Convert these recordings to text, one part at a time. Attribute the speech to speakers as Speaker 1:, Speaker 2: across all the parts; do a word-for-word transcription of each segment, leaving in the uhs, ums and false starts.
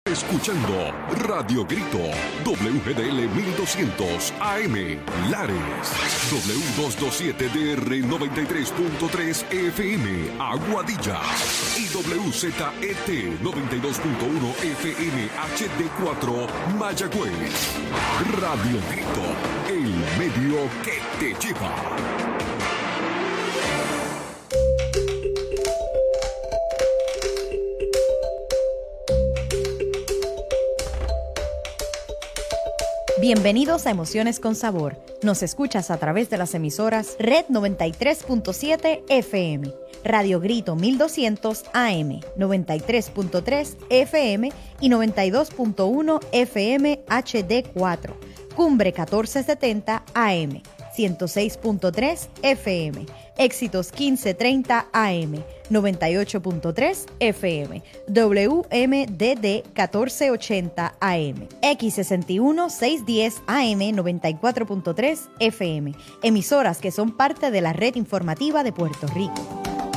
Speaker 1: Escuchando Radio Grito, W G D L mil doscientos A M, Lares, W doscientos veintisiete D R noventa y tres punto tres F M, Aguadilla, y W Z E T noventa y dos punto uno F M H D cuatro, Mayagüez. Radio Grito, el medio que te lleva.
Speaker 2: Bienvenidos a Emociones con Sabor. Nos escuchas a través de las emisoras Red noventa y tres punto siete F M, Radio Grito mil doscientos A M, noventa y tres punto tres F M y noventa y dos punto uno F M H D cuatro, Cumbre catorce setenta A M, ciento seis punto tres F M, Éxitos quince treinta A M, noventa y ocho punto tres F M, W M D D catorce ochenta A M, X sesenta y uno seiscientos diez A M, noventa y cuatro punto tres F M, emisoras que son parte de la red informativa de Puerto Rico.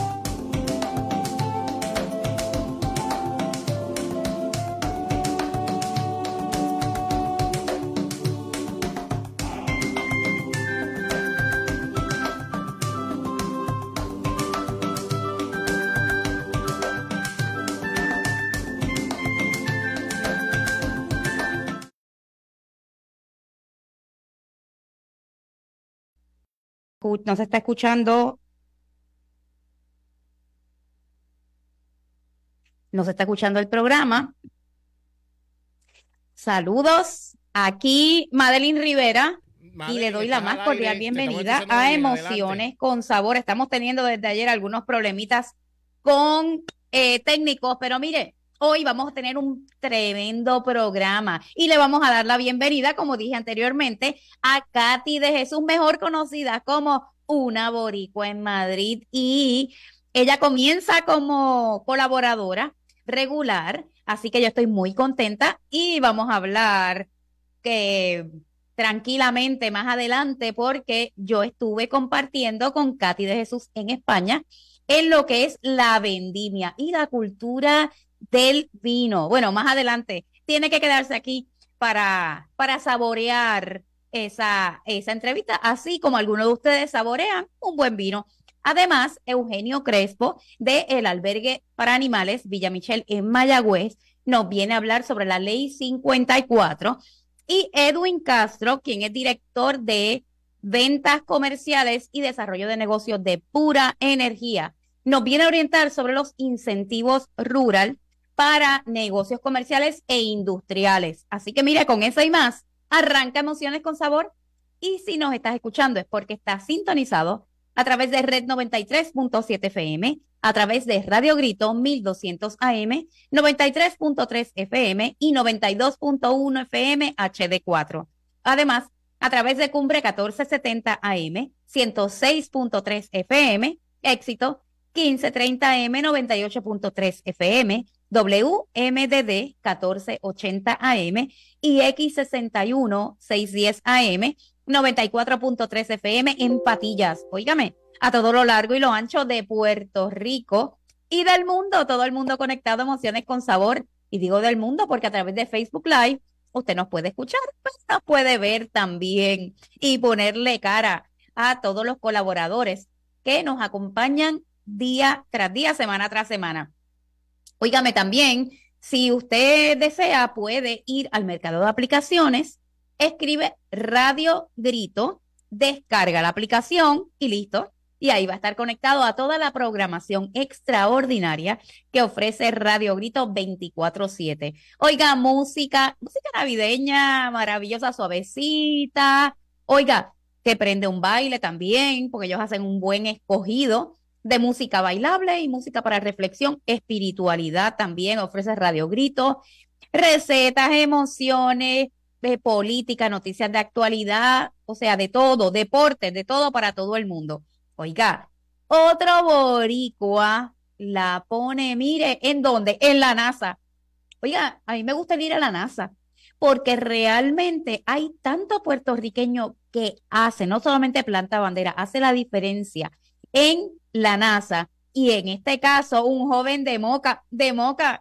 Speaker 3: No se está escuchando. No se está escuchando el programa. Saludos. Aquí Madeline Rivera. Madeline, y le doy la más cordial bienvenida a Emociones adelante. Con Sabor. Estamos teniendo desde ayer algunos problemitas con eh, técnicos, pero mire, hoy vamos a tener un tremendo programa y le vamos a dar la bienvenida, como dije anteriormente, a Katy de Jesús, mejor conocida como una boricua en Madrid, y ella comienza como colaboradora regular, así que yo estoy muy contenta y vamos a hablar que tranquilamente más adelante, porque yo estuve compartiendo con Katy de Jesús en España en lo que es la vendimia y la cultura del vino. Bueno, más adelante tiene que quedarse aquí para, para saborear esa, esa entrevista, así como algunos de ustedes saborean un buen vino. Además, Eugenio Crespo de El Albergue para Animales Villa Michel en Mayagüez nos viene a hablar sobre la Ley cincuenta y cuatro, y Edwin Castro, quien es director de Ventas Comerciales y Desarrollo de Negocios de Pura Energía, nos viene a orientar sobre los incentivos rural para negocios comerciales e industriales. Así que mire, con eso y más, arranca Emociones con Sabor. Y si nos estás escuchando es porque estás sintonizado a través de Red noventa y tres punto siete F M, a través de Radio Grito mil doscientos A M, noventa y tres punto tres F M y noventa y dos punto uno F M H D cuatro. Además, a través de Cumbre catorce setenta A M, ciento seis punto tres F M, Éxito quince treinta A M, noventa y ocho punto tres F M, W M D D catorce ochenta A M y X sesenta y uno seiscientos diez A M, noventa y cuatro punto tres F M en Patillas. Óigame, a todo lo largo y lo ancho de Puerto Rico y del mundo, todo el mundo conectado a Emociones con Sabor. Y digo del mundo porque a través de Facebook Live usted nos puede escuchar, pues nos puede ver también y ponerle cara a todos los colaboradores que nos acompañan día tras día, semana tras semana. Óigame, también, si usted desea, puede ir al mercado de aplicaciones, escribe Radio Grito, descarga la aplicación y listo. Y ahí va a estar conectado a toda la programación extraordinaria que ofrece Radio Grito veinticuatro siete. Oiga, música, música navideña, maravillosa, suavecita. Oiga, que prende un baile también, porque ellos hacen un buen escogido de música bailable y música para reflexión. Espiritualidad también ofrece Radio Grito, recetas, emociones, de política, noticias de actualidad, o sea, de todo, deportes, de todo para todo el mundo. Oiga, otro boricua la pone, mire, ¿en dónde? En la NASA. Oiga, a mí me gusta ir a la NASA porque realmente hay tanto puertorriqueño que hace, no solamente planta bandera, hace la diferencia en la NASA. Y en este caso, un joven de Moca, de Moca,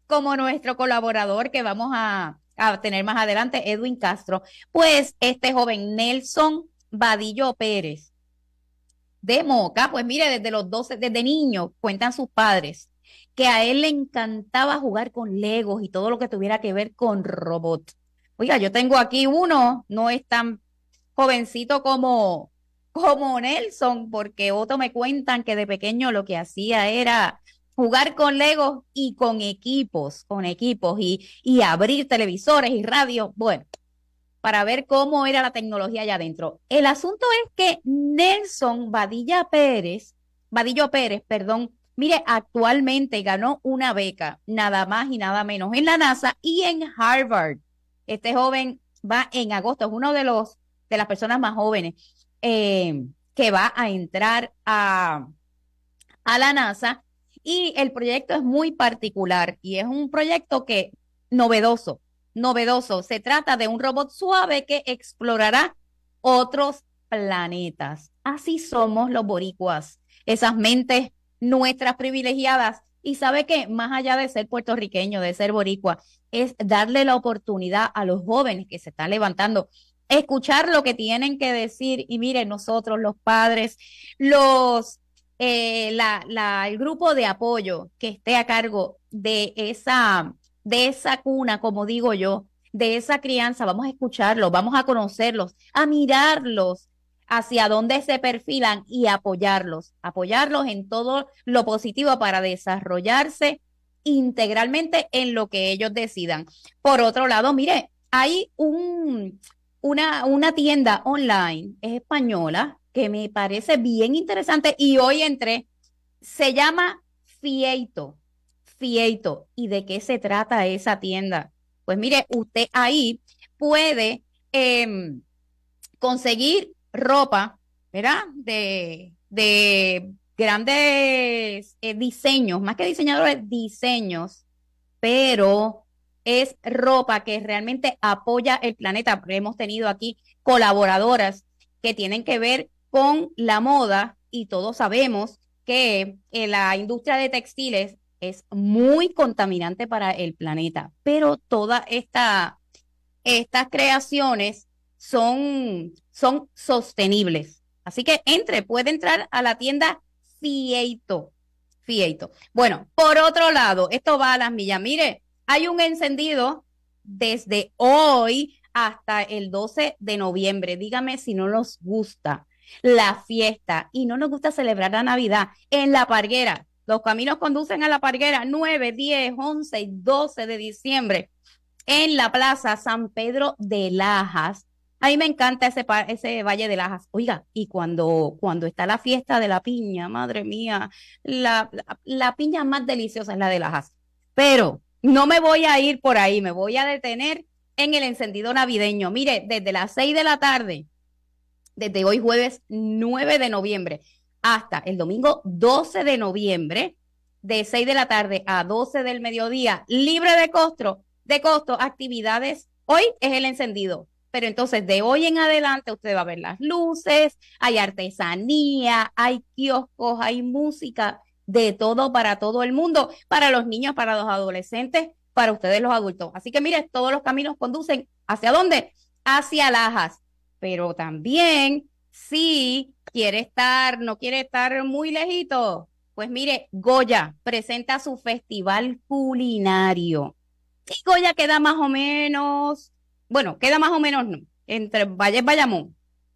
Speaker 3: como nuestro colaborador que vamos a, a tener más adelante, Edwin Castro. Pues este joven Nelson Vadillo Pérez de Moca, pues mire, desde los doce, desde niño, cuentan sus padres, que a él le encantaba jugar con Legos y todo lo que tuviera que ver con robots. Oiga, yo tengo aquí uno, no es tan jovencito como, como Nelson, porque otros me cuentan que de pequeño lo que hacía era jugar con Legos y con equipos, con equipos y, y abrir televisores y radios, bueno, para ver cómo era la tecnología allá adentro. El asunto es que Nelson Vadilla Pérez, Vadillo Pérez, perdón, mire, actualmente ganó una beca, nada más y nada menos, en la NASA y en Harvard. Este joven va en agosto, es uno de los de las personas más jóvenes eh, que va a entrar a, a la NASA, y el proyecto es muy particular y es un proyecto que novedoso, novedoso. Se trata de un robot suave que explorará otros planetas. Así somos los boricuas, esas mentes nuestras privilegiadas. Y sabe que más allá de ser puertorriqueño, de ser boricua, es darle la oportunidad a los jóvenes que se están levantando, escuchar lo que tienen que decir. Y miren, nosotros los padres, los eh, la, la, el grupo de apoyo que esté a cargo de esa, de esa cuna, como digo yo, de esa crianza, vamos a escucharlos, vamos a conocerlos, a mirarlos hacia dónde se perfilan y apoyarlos, apoyarlos en todo lo positivo para desarrollarse integralmente en lo que ellos decidan. Por otro lado, mire, hay un, una, una tienda online, es española, que me parece bien interesante y hoy entré, se llama Fieito, Fieito. ¿Y de qué se trata esa tienda? Pues mire, usted ahí puede eh, conseguir ropa, ¿verdad? De, de grandes eh, diseños, más que diseñadores, diseños, pero es ropa que realmente apoya el planeta. Hemos tenido aquí colaboradoras que tienen que ver con la moda y todos sabemos que eh, la industria de textiles es muy contaminante para el planeta, pero todas esta, estas creaciones son, son sostenibles. Así que entre, puede entrar a la tienda Fieito. Fieito. Bueno, por otro lado, esto va a las millas. Mire, hay un encendido desde hoy hasta el doce de noviembre. Dígame si no nos gusta la fiesta y no nos gusta celebrar la Navidad en La Parguera. Los caminos conducen a La Parguera, nueve, diez, once y doce de diciembre en la Plaza San Pedro de Lajas. A mí me encanta ese, ese Valle de Lajas. Oiga, y cuando, cuando está la fiesta de la piña, madre mía, la, la, la piña más deliciosa es la de Lajas. Pero no me voy a ir por ahí, me voy a detener en el encendido navideño. Mire, desde las seis de la tarde, desde hoy jueves nueve de noviembre hasta el domingo doce de noviembre, de seis de la tarde a doce del mediodía, libre de costo, de costo, actividades. Hoy es el encendido, pero entonces de hoy en adelante usted va a ver las luces, hay artesanía, hay kioscos, hay música, de todo para todo el mundo, para los niños, para los adolescentes, para ustedes los adultos. Así que mire, todos los caminos conducen ¿hacia dónde? Hacia Lajas. Pero también, si quiere estar, no quiere estar muy lejito, pues mire, Goya presenta su festival culinario. Y Goya queda más o menos, bueno, queda más o menos no, entre Valle y Bayamón.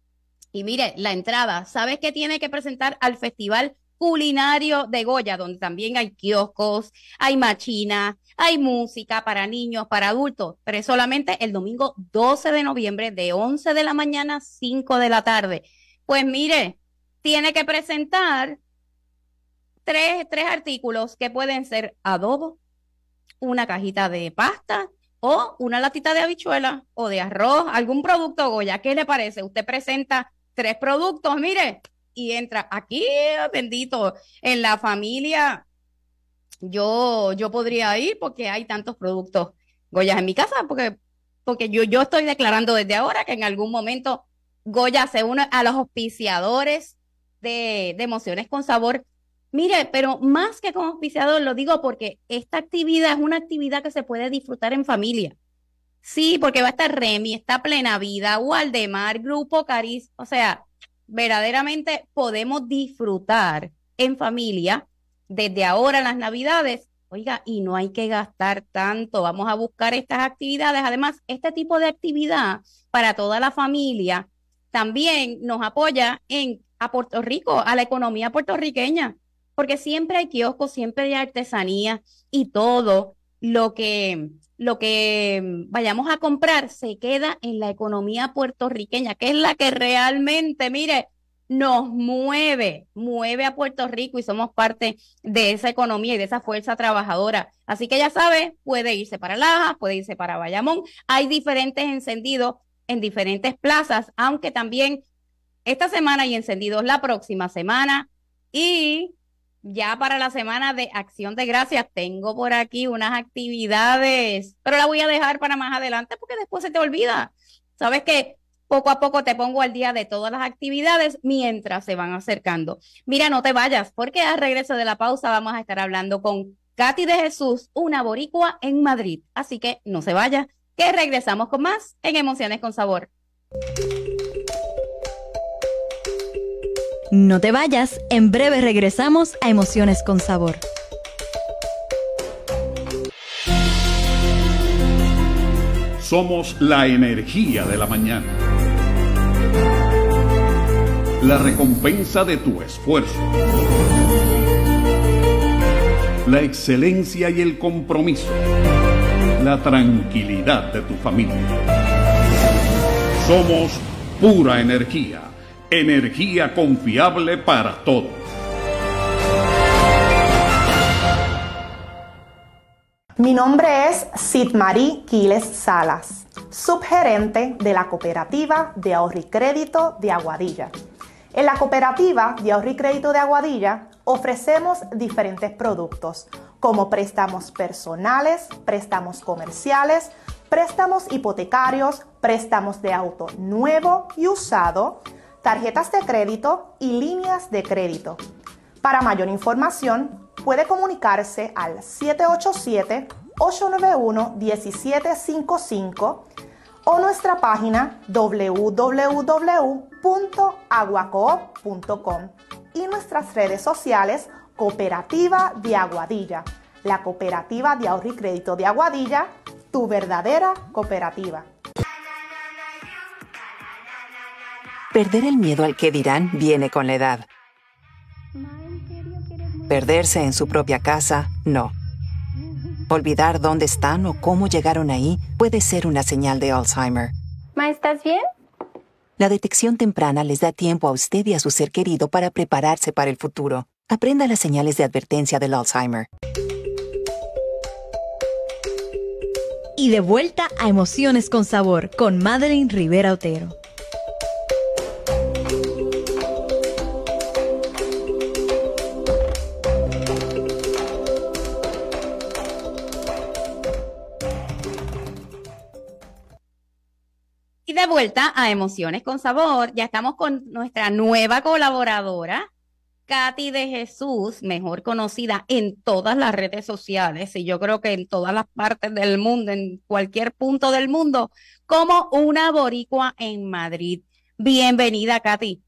Speaker 3: Y mire, la entrada, ¿sabes qué tiene que presentar al festival culinario de Goya? Donde también hay kioscos, hay machinas, hay música para niños, para adultos, pero es solamente el domingo doce de noviembre de once de la mañana a cinco de la tarde. Pues mire, tiene que presentar tres, tres artículos que pueden ser adobo, una cajita de pasta o una latita de habichuela o de arroz, algún producto Goya. ¿Qué le parece? Usted presenta tres productos, mire, y entra aquí, bendito, en la familia. Yo, yo podría ir porque hay tantos productos Goya en mi casa, porque, porque yo, yo estoy declarando desde ahora que en algún momento Goya se une a los auspiciadores de, de Emociones con Sabor Mire, pero más que como auspiciador, lo digo porque esta actividad es una actividad que se puede disfrutar en familia. Sí, porque va a estar Remy, está Plena Vida, Waldemar, Grupo Cariz, o sea, verdaderamente podemos disfrutar en familia desde ahora en las Navidades. Oiga, y no hay que gastar tanto, vamos a buscar estas actividades. Además, este tipo de actividad para toda la familia también nos apoya en, a Puerto Rico, a la economía puertorriqueña, porque siempre hay kioscos, siempre hay artesanía y todo lo que, lo que vayamos a comprar se queda en la economía puertorriqueña, que es la que realmente, mire, nos mueve, mueve a Puerto Rico y somos parte de esa economía y de esa fuerza trabajadora. Así que ya sabe, puede irse para Laja, puede irse para Bayamón. Hay diferentes encendidos en diferentes plazas, aunque también esta semana hay encendidos la próxima semana y ya para la semana de Acción de Gracias tengo por aquí unas actividades, pero la voy a dejar para más adelante porque después se te olvida. Sabes que poco a poco te pongo al día de todas las actividades mientras se van acercando. Mira, no te vayas, porque al regreso de la pausa vamos a estar hablando con Katy de Jesús, una boricua en Madrid. Así que no se vaya, que regresamos con más en Emociones con Sabor.
Speaker 2: No te vayas, en breve regresamos a Emociones con Sabor.
Speaker 1: Somos la energía de la mañana. La recompensa de tu esfuerzo. La excelencia y el compromiso. La tranquilidad de tu familia. Somos pura energía. Energía confiable para todos.
Speaker 4: Mi nombre es Sidmarí Quiles Salas, subgerente de la Cooperativa de Ahorro y Crédito de Aguadilla. En la Cooperativa de Ahorro y Crédito de Aguadilla ofrecemos diferentes productos como préstamos personales, préstamos comerciales, préstamos hipotecarios, préstamos de auto nuevo y usado, tarjetas de crédito y líneas de crédito. Para mayor información, puede comunicarse al siete ocho siete, ocho nueve uno, uno siete cinco cinco o nuestra página doble u doble u doble u punto aguacoop punto com y nuestras redes sociales Cooperativa de Aguadilla, la Cooperativa de Ahorro y Crédito de Aguadilla, tu verdadera cooperativa.
Speaker 5: Perder el miedo al que dirán viene con la edad. Perderse en su propia casa, no. Olvidar dónde están o cómo llegaron ahí puede ser una señal de Alzheimer.
Speaker 6: Ma, ¿estás bien?
Speaker 5: La detección temprana les da tiempo a usted y a su ser querido para prepararse para el futuro. Aprenda las señales de advertencia del Alzheimer.
Speaker 2: Y de vuelta a Emociones con Sabor con Madeline Rivera Otero.
Speaker 3: Y de vuelta a Emociones con Sabor, ya estamos con nuestra nueva colaboradora, Katy de Jesús, mejor conocida en todas las redes sociales, y yo creo que en todas las partes del mundo, en cualquier punto del mundo, como una boricua en Madrid. Bienvenida, Katy.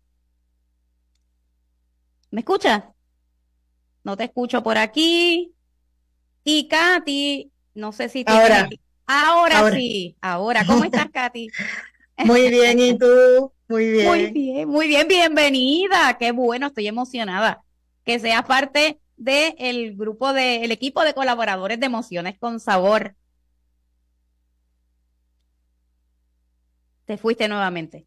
Speaker 3: ¿Me escuchas? No te escucho por aquí. Y Katy, no sé si te...
Speaker 7: Ahora.
Speaker 3: Ahora,
Speaker 7: Ahora
Speaker 3: sí, ahora. ¿Cómo estás, Katy?
Speaker 7: Muy bien, ¿y tú? Muy bien.
Speaker 3: Muy bien, muy bien, bienvenida. Qué bueno, estoy emocionada que seas parte del grupo, del equipo de colaboradores de Emociones con Sabor. Te fuiste nuevamente.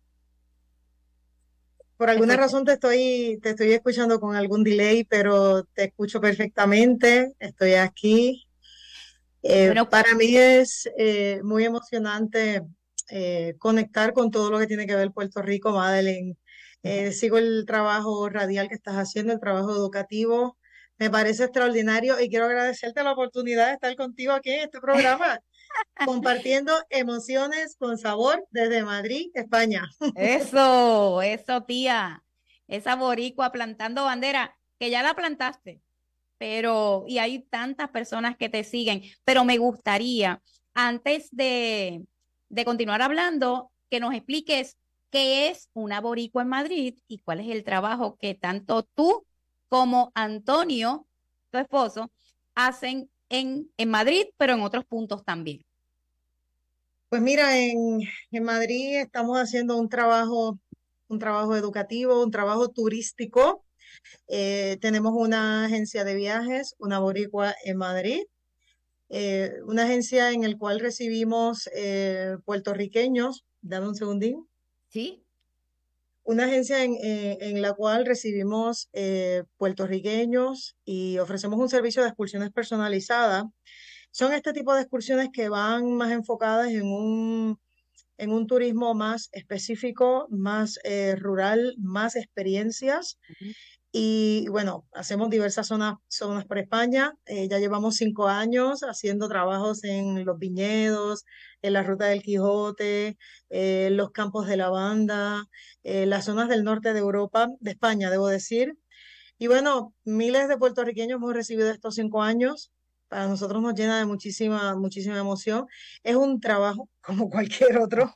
Speaker 7: Por alguna razón te estoy, te estoy escuchando con algún delay, pero te escucho perfectamente. Estoy aquí. Eh,
Speaker 3: Bueno,
Speaker 7: para mí es eh, muy emocionante eh, conectar con todo lo que tiene que ver Puerto Rico, Madeline. Eh, sigo el trabajo radial que estás haciendo, el trabajo educativo. Me parece extraordinario y quiero agradecerte la oportunidad de estar contigo aquí en este programa, compartiendo Emociones con Sabor desde Madrid, España.
Speaker 3: Eso, eso, tía. Esa boricua plantando bandera. que ya la plantaste, pero, y hay tantas personas que te siguen, pero me gustaría, antes de, de continuar hablando, que nos expliques qué es una boricua en Madrid y cuál es el trabajo que tanto tú como Antonio, tu esposo, hacen en, en Madrid, pero en otros puntos también.
Speaker 7: Pues mira, en, en Madrid estamos haciendo un trabajo, un trabajo educativo, un trabajo turístico. Eh, tenemos una agencia de viajes, una boricua en Madrid, eh, una agencia en la cual recibimos eh, puertorriqueños. Dame un segundín.
Speaker 3: ¿Sí?
Speaker 7: Una agencia en, eh, en la cual recibimos eh, puertorriqueños y ofrecemos un servicio de excursiones personalizadas. Son este tipo de excursiones que van más enfocadas en un, en un turismo más específico, más eh, rural, más experiencias.
Speaker 3: Ujú.
Speaker 7: Y bueno, hacemos diversas zonas, zonas por España. Eh, ya llevamos cinco años haciendo trabajos en los viñedos, en la Ruta del Quijote, eh, los campos de lavanda, eh, las zonas del norte de Europa, de España, debo decir. Y bueno, miles de puertorriqueños hemos recibido estos cinco años. Para nosotros nos llena de muchísima, muchísima emoción. Es un trabajo como cualquier otro.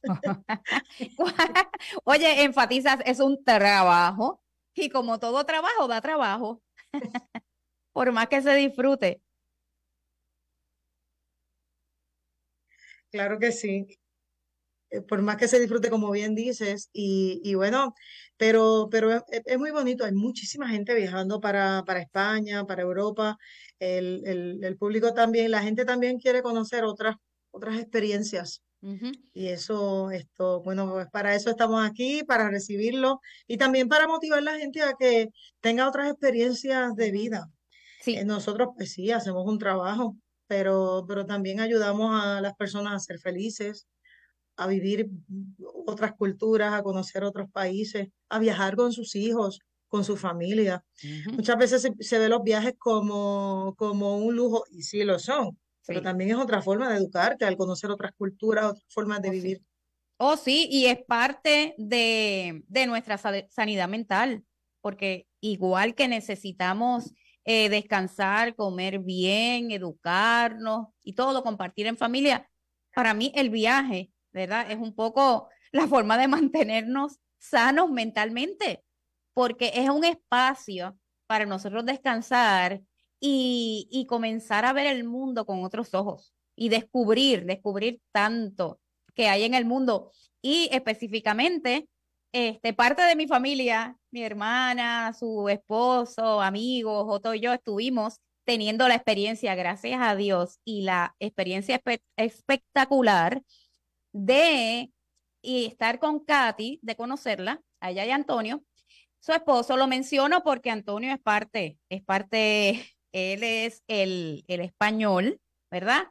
Speaker 3: Oye, enfatizas, es un trabajo y como todo trabajo, da trabajo, por más que se disfrute.
Speaker 7: Claro que sí. Eh, Por más que se disfrute, como bien dices, y, y bueno, pero, pero es, es muy bonito. Hay muchísima gente viajando para, para España, para Europa. El, el, el público también, la gente también quiere conocer otras, otras experiencias.
Speaker 3: Ujú.
Speaker 7: Y eso, esto, bueno, pues para eso estamos aquí, para recibirlo y también para motivar a la gente a que tenga otras experiencias de vida. Eh,
Speaker 3: Sí,
Speaker 7: nosotros, pues sí, hacemos un trabajo, pero, pero también ayudamos a las personas a ser felices, a vivir otras culturas, a conocer otros países, a viajar con sus hijos, con su familia.
Speaker 3: ujú,
Speaker 7: Muchas veces se, se ve los viajes como, como un lujo, y sí lo son, pero
Speaker 3: sí,
Speaker 7: también es otra forma de educarte, al conocer otras culturas, otras formas de
Speaker 3: oh sí.
Speaker 7: vivir.
Speaker 3: Oh sí, y es parte de, de nuestra sa- sanidad mental, porque igual que necesitamos eh, descansar, comer bien, educarnos y todo, compartir en familia, para mí el viaje, ¿verdad? Es un poco la forma de mantenernos sanos mentalmente, porque es un espacio para nosotros descansar y, y comenzar a ver el mundo con otros ojos y descubrir, descubrir tanto que hay en el mundo. Y específicamente, este, parte de mi familia, mi hermana, su esposo, amigos, Otto y yo estuvimos teniendo la experiencia, gracias a Dios, y la experiencia espe- espectacular de y estar con Katy, de conocerla, a ella y a Antonio. Su esposo lo menciono porque Antonio es parte, es parte, él es el, el español, ¿verdad?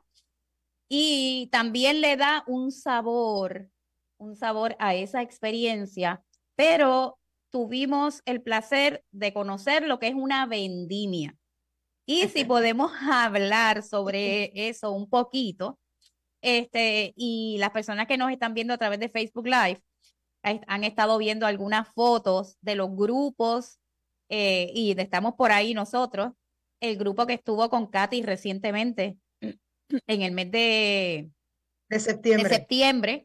Speaker 3: Y también le da un sabor, un sabor a esa experiencia, pero tuvimos el placer de conocer lo que es una vendimia. Y si podemos hablar sobre eso un poquito, este, y las personas que nos están viendo a través de Facebook Live eh, han estado viendo algunas fotos de los grupos eh, y estamos por ahí nosotros, el grupo que estuvo con Katy recientemente en el mes de
Speaker 7: De
Speaker 3: de
Speaker 7: septiembre.
Speaker 3: septiembre,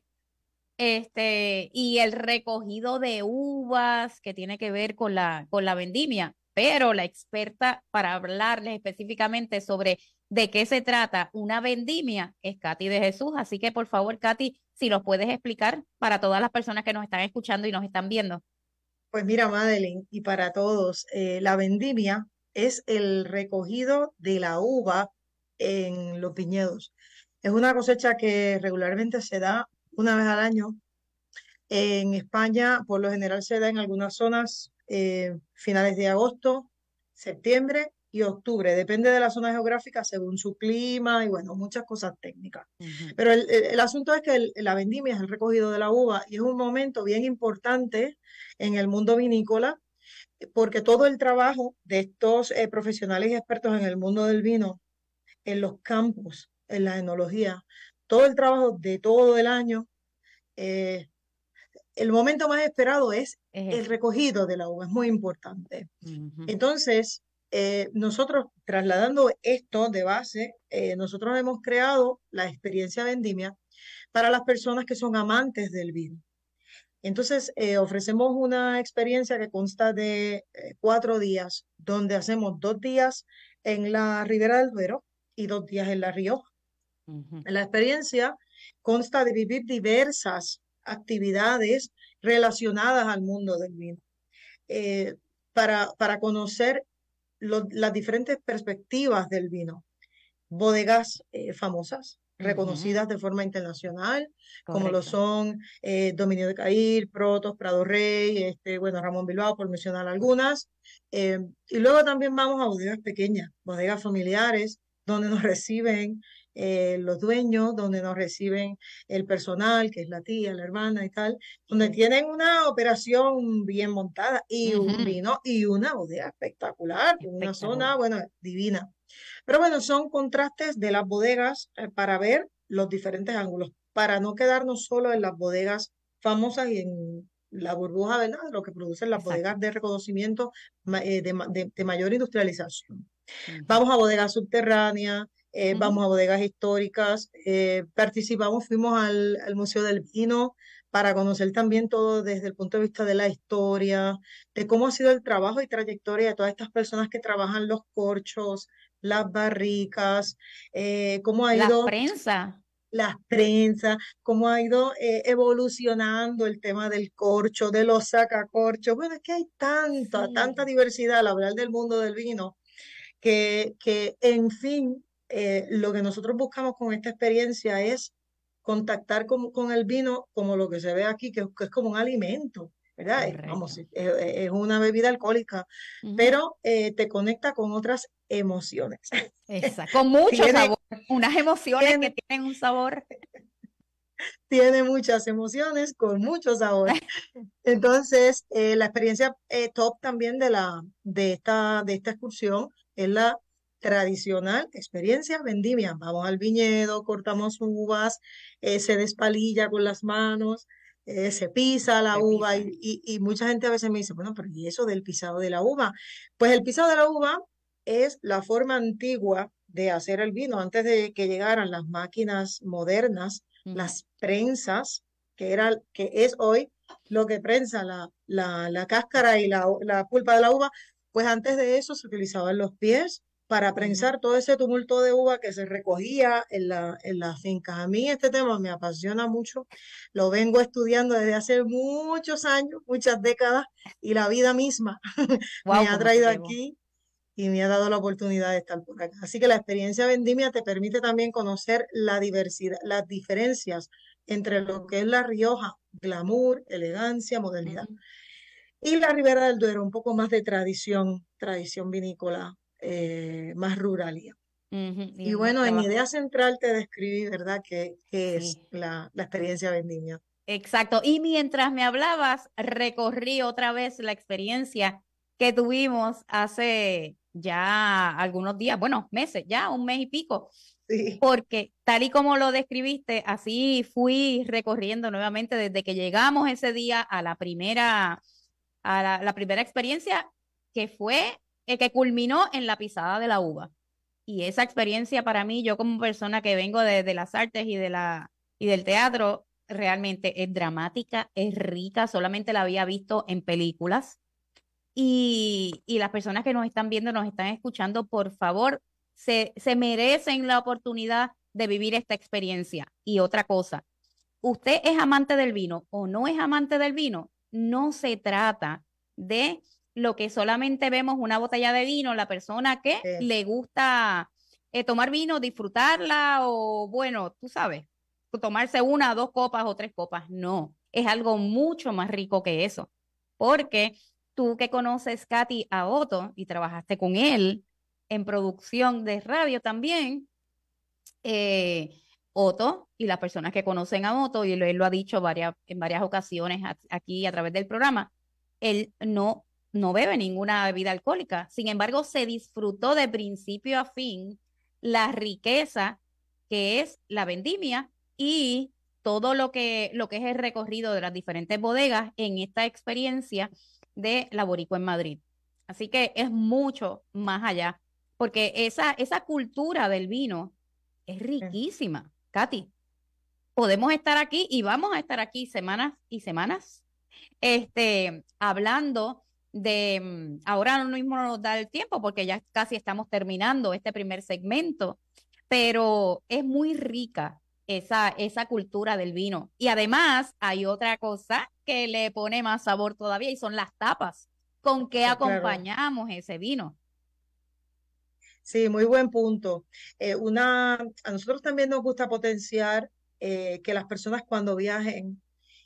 Speaker 3: este, y el recogido de uvas que tiene que ver con la, con la vendimia. Pero la experta para hablarles específicamente sobre de qué se trata una vendimia es Katy de Jesús. Así que por favor, Katy, si los puedes explicar para todas las personas que nos están escuchando y nos están viendo.
Speaker 7: Pues mira, Madeline, y para todos, eh, la vendimia es el recogido de la uva en los viñedos. Es una cosecha que regularmente se da una vez al año. En España, por lo general, se da en algunas zonas eh, finales de agosto, septiembre y octubre. Depende de la zona geográfica según su clima y bueno, muchas cosas técnicas.
Speaker 3: Ujú.
Speaker 7: Pero el, el- el asunto es que el- la vendimia es el recogido de la uva y es un momento bien importante en el mundo vinícola porque todo el trabajo de estos eh, profesionales y expertos en el mundo del vino, en los campos, en la enología, todo el trabajo de todo el año, eh, el momento más esperado es
Speaker 3: Es
Speaker 7: el
Speaker 3: eso.
Speaker 7: recogido de la uva, es muy importante.
Speaker 3: Ujú.
Speaker 7: Entonces, eh, nosotros trasladando esto de base, eh, nosotros hemos creado la experiencia vendimia para las personas que son amantes del vino. Entonces, eh, ofrecemos una experiencia que consta de eh, cuatro días, donde hacemos dos días en la Ribera del Duero y dos días en La Rioja.
Speaker 3: Ujú.
Speaker 7: La experiencia consta de vivir diversas actividades relacionadas al mundo del vino, eh, para, para conocer lo- las diferentes perspectivas del vino. Bodegas eh, famosas,
Speaker 3: Ujú.
Speaker 7: reconocidas de forma internacional, como lo
Speaker 3: Correcto.
Speaker 7: son eh, Dominio de Cair, Protos, Prado Rey, este, bueno, Ramón Bilbao, por mencionar algunas. Eh, y luego también vamos a bodegas pequeñas, bodegas familiares, donde nos reciben eh, los dueños, donde nos reciben el personal, que es la tía, la hermana y tal, donde
Speaker 3: Sí.
Speaker 7: tienen una operación bien montada y un
Speaker 3: Ujú.
Speaker 7: vino y una bodega espectacular, con una zona,
Speaker 3: Espectacular.
Speaker 7: bueno, divina. Pero bueno, son contrastes de las bodegas eh, para ver los diferentes ángulos, para no quedarnos solo en las bodegas famosas y en la burbuja, ¿verdad? Lo que producen las
Speaker 3: Exacto.
Speaker 7: bodegas de reconocimiento ma- eh, de, ma- de- de mayor industrialización.
Speaker 3: Ujú.
Speaker 7: Vamos a bodegas subterráneas, eh,
Speaker 3: Ujú.
Speaker 7: vamos a bodegas históricas, eh, participamos, fuimos al, al Museo del Vino para conocer también todo desde el punto de vista de la historia, de cómo ha sido el trabajo y trayectoria de todas estas personas que trabajan los corchos, las barricas, eh, cómo ha
Speaker 3: La
Speaker 7: ido
Speaker 3: prensa.
Speaker 7: las prensas, cómo ha ido eh, evolucionando el tema del corcho, de los sacacorchos. Bueno, es que hay tanta, tanta
Speaker 3: Sí.
Speaker 7: diversidad al hablar del mundo del vino que, que en fin, eh, lo que nosotros buscamos con esta experiencia es contactar con, con el vino como lo que se ve aquí, que, que es como un alimento, ¿verdad? Es, vamos,
Speaker 3: Correcto.
Speaker 7: es, es una bebida alcohólica,
Speaker 3: Ujú.
Speaker 7: pero eh, te conecta con otras emociones.
Speaker 3: Exacto. Con mucho
Speaker 7: Tiene,
Speaker 3: sabor. Unas emociones que
Speaker 7: tiene,
Speaker 3: tienen un sabor.
Speaker 7: tiene muchas emociones con mucho sabor. Entonces, eh, la experiencia eh, top también de, la, de, esta, de esta excursión es la tradicional experiencia vendimia. Vamos al viñedo, cortamos uvas, eh, se despalilla con las manos, eh, se pisa la
Speaker 3: Se
Speaker 7: uva y,
Speaker 3: pisa.
Speaker 7: y, y mucha gente a veces me dice, bueno, pero ¿y eso del pisado de la uva? Pues el pisado de la uva es la forma antigua de hacer el vino antes de que llegaran las máquinas modernas,
Speaker 3: Ujú.
Speaker 7: las prensas, que, era, que es hoy lo que prensa la, la, la cáscara y la, la pulpa de la uva, pues antes de eso se utilizaban los pies para
Speaker 3: Ujú.
Speaker 7: prensar todo ese tumulto de uva que se recogía en la, en las fincas. A mí este tema me apasiona mucho, lo vengo estudiando desde hace muchos años, muchas décadas, y la vida misma me
Speaker 3: Wow,
Speaker 7: ha
Speaker 3: cómo te
Speaker 7: traído
Speaker 3: llevo.
Speaker 7: aquí y me ha dado la oportunidad de estar por acá. Así que la experiencia vendimia te permite también conocer la diversidad, las diferencias entre lo que es La Rioja, glamour, elegancia, modernidad,
Speaker 3: Ujú.
Speaker 7: y la Ribera del Duero, un poco más de tradición, tradición vinícola, eh, más ruralía.
Speaker 3: Ujú. Y
Speaker 7: Y
Speaker 3: unos
Speaker 7: bueno, en
Speaker 3: trabajos.
Speaker 7: idea central te describí, ¿verdad?, que, que es
Speaker 3: Sí.
Speaker 7: la, la experiencia vendimia.
Speaker 3: Exacto. Y mientras me hablabas, recorrí otra vez la experiencia que tuvimos hace ya algunos días, bueno, meses, ya un mes y pico,
Speaker 7: Sí,
Speaker 3: porque tal y como lo describiste, así fui recorriendo nuevamente desde que llegamos ese día a la primera, a la, la primera experiencia que fue, eh, que culminó en la pisada de la uva. Y esa experiencia para mí, yo como persona que vengo de, de las artes y de la y del teatro, realmente es dramática, es rica, solamente la había visto en películas. Y, y las personas que nos están viendo, nos están escuchando, por favor, se, se merecen la oportunidad de vivir esta experiencia. Y otra cosa, usted es amante del vino o no es amante del vino, no se trata de lo que solamente vemos una botella de vino, la persona que
Speaker 7: es.
Speaker 3: le gusta eh, tomar vino, disfrutarla o bueno, tú sabes, tomarse una, dos copas o tres copas. No, es algo mucho más rico que eso. Porque tú que conoces, Katy, a Otto y trabajaste con él en producción de radio también, eh, Otto y las personas que conocen a Otto, y él, él lo ha dicho varias, en varias ocasiones a- aquí a través del programa, él no, no bebe ninguna bebida alcohólica. Sin embargo, se disfrutó de principio a fin la riqueza que es la vendimia y todo lo que, lo que es el recorrido de las diferentes bodegas en esta experiencia de La Boricua en Madrid. Así que es mucho más allá, porque esa, esa cultura del vino es riquísima. Katy, podemos estar aquí y vamos a estar aquí semanas y semanas este, hablando de, ahora no mismo nos da el tiempo porque ya casi estamos terminando este primer segmento, pero es muy rica esa, esa cultura del vino. Y además hay otra cosa que le pone más sabor todavía y son las tapas. ¿Con qué acompañamos claro. ese vino?
Speaker 7: Sí, muy buen punto. Eh, una, a nosotros también nos gusta potenciar eh, que las personas cuando viajen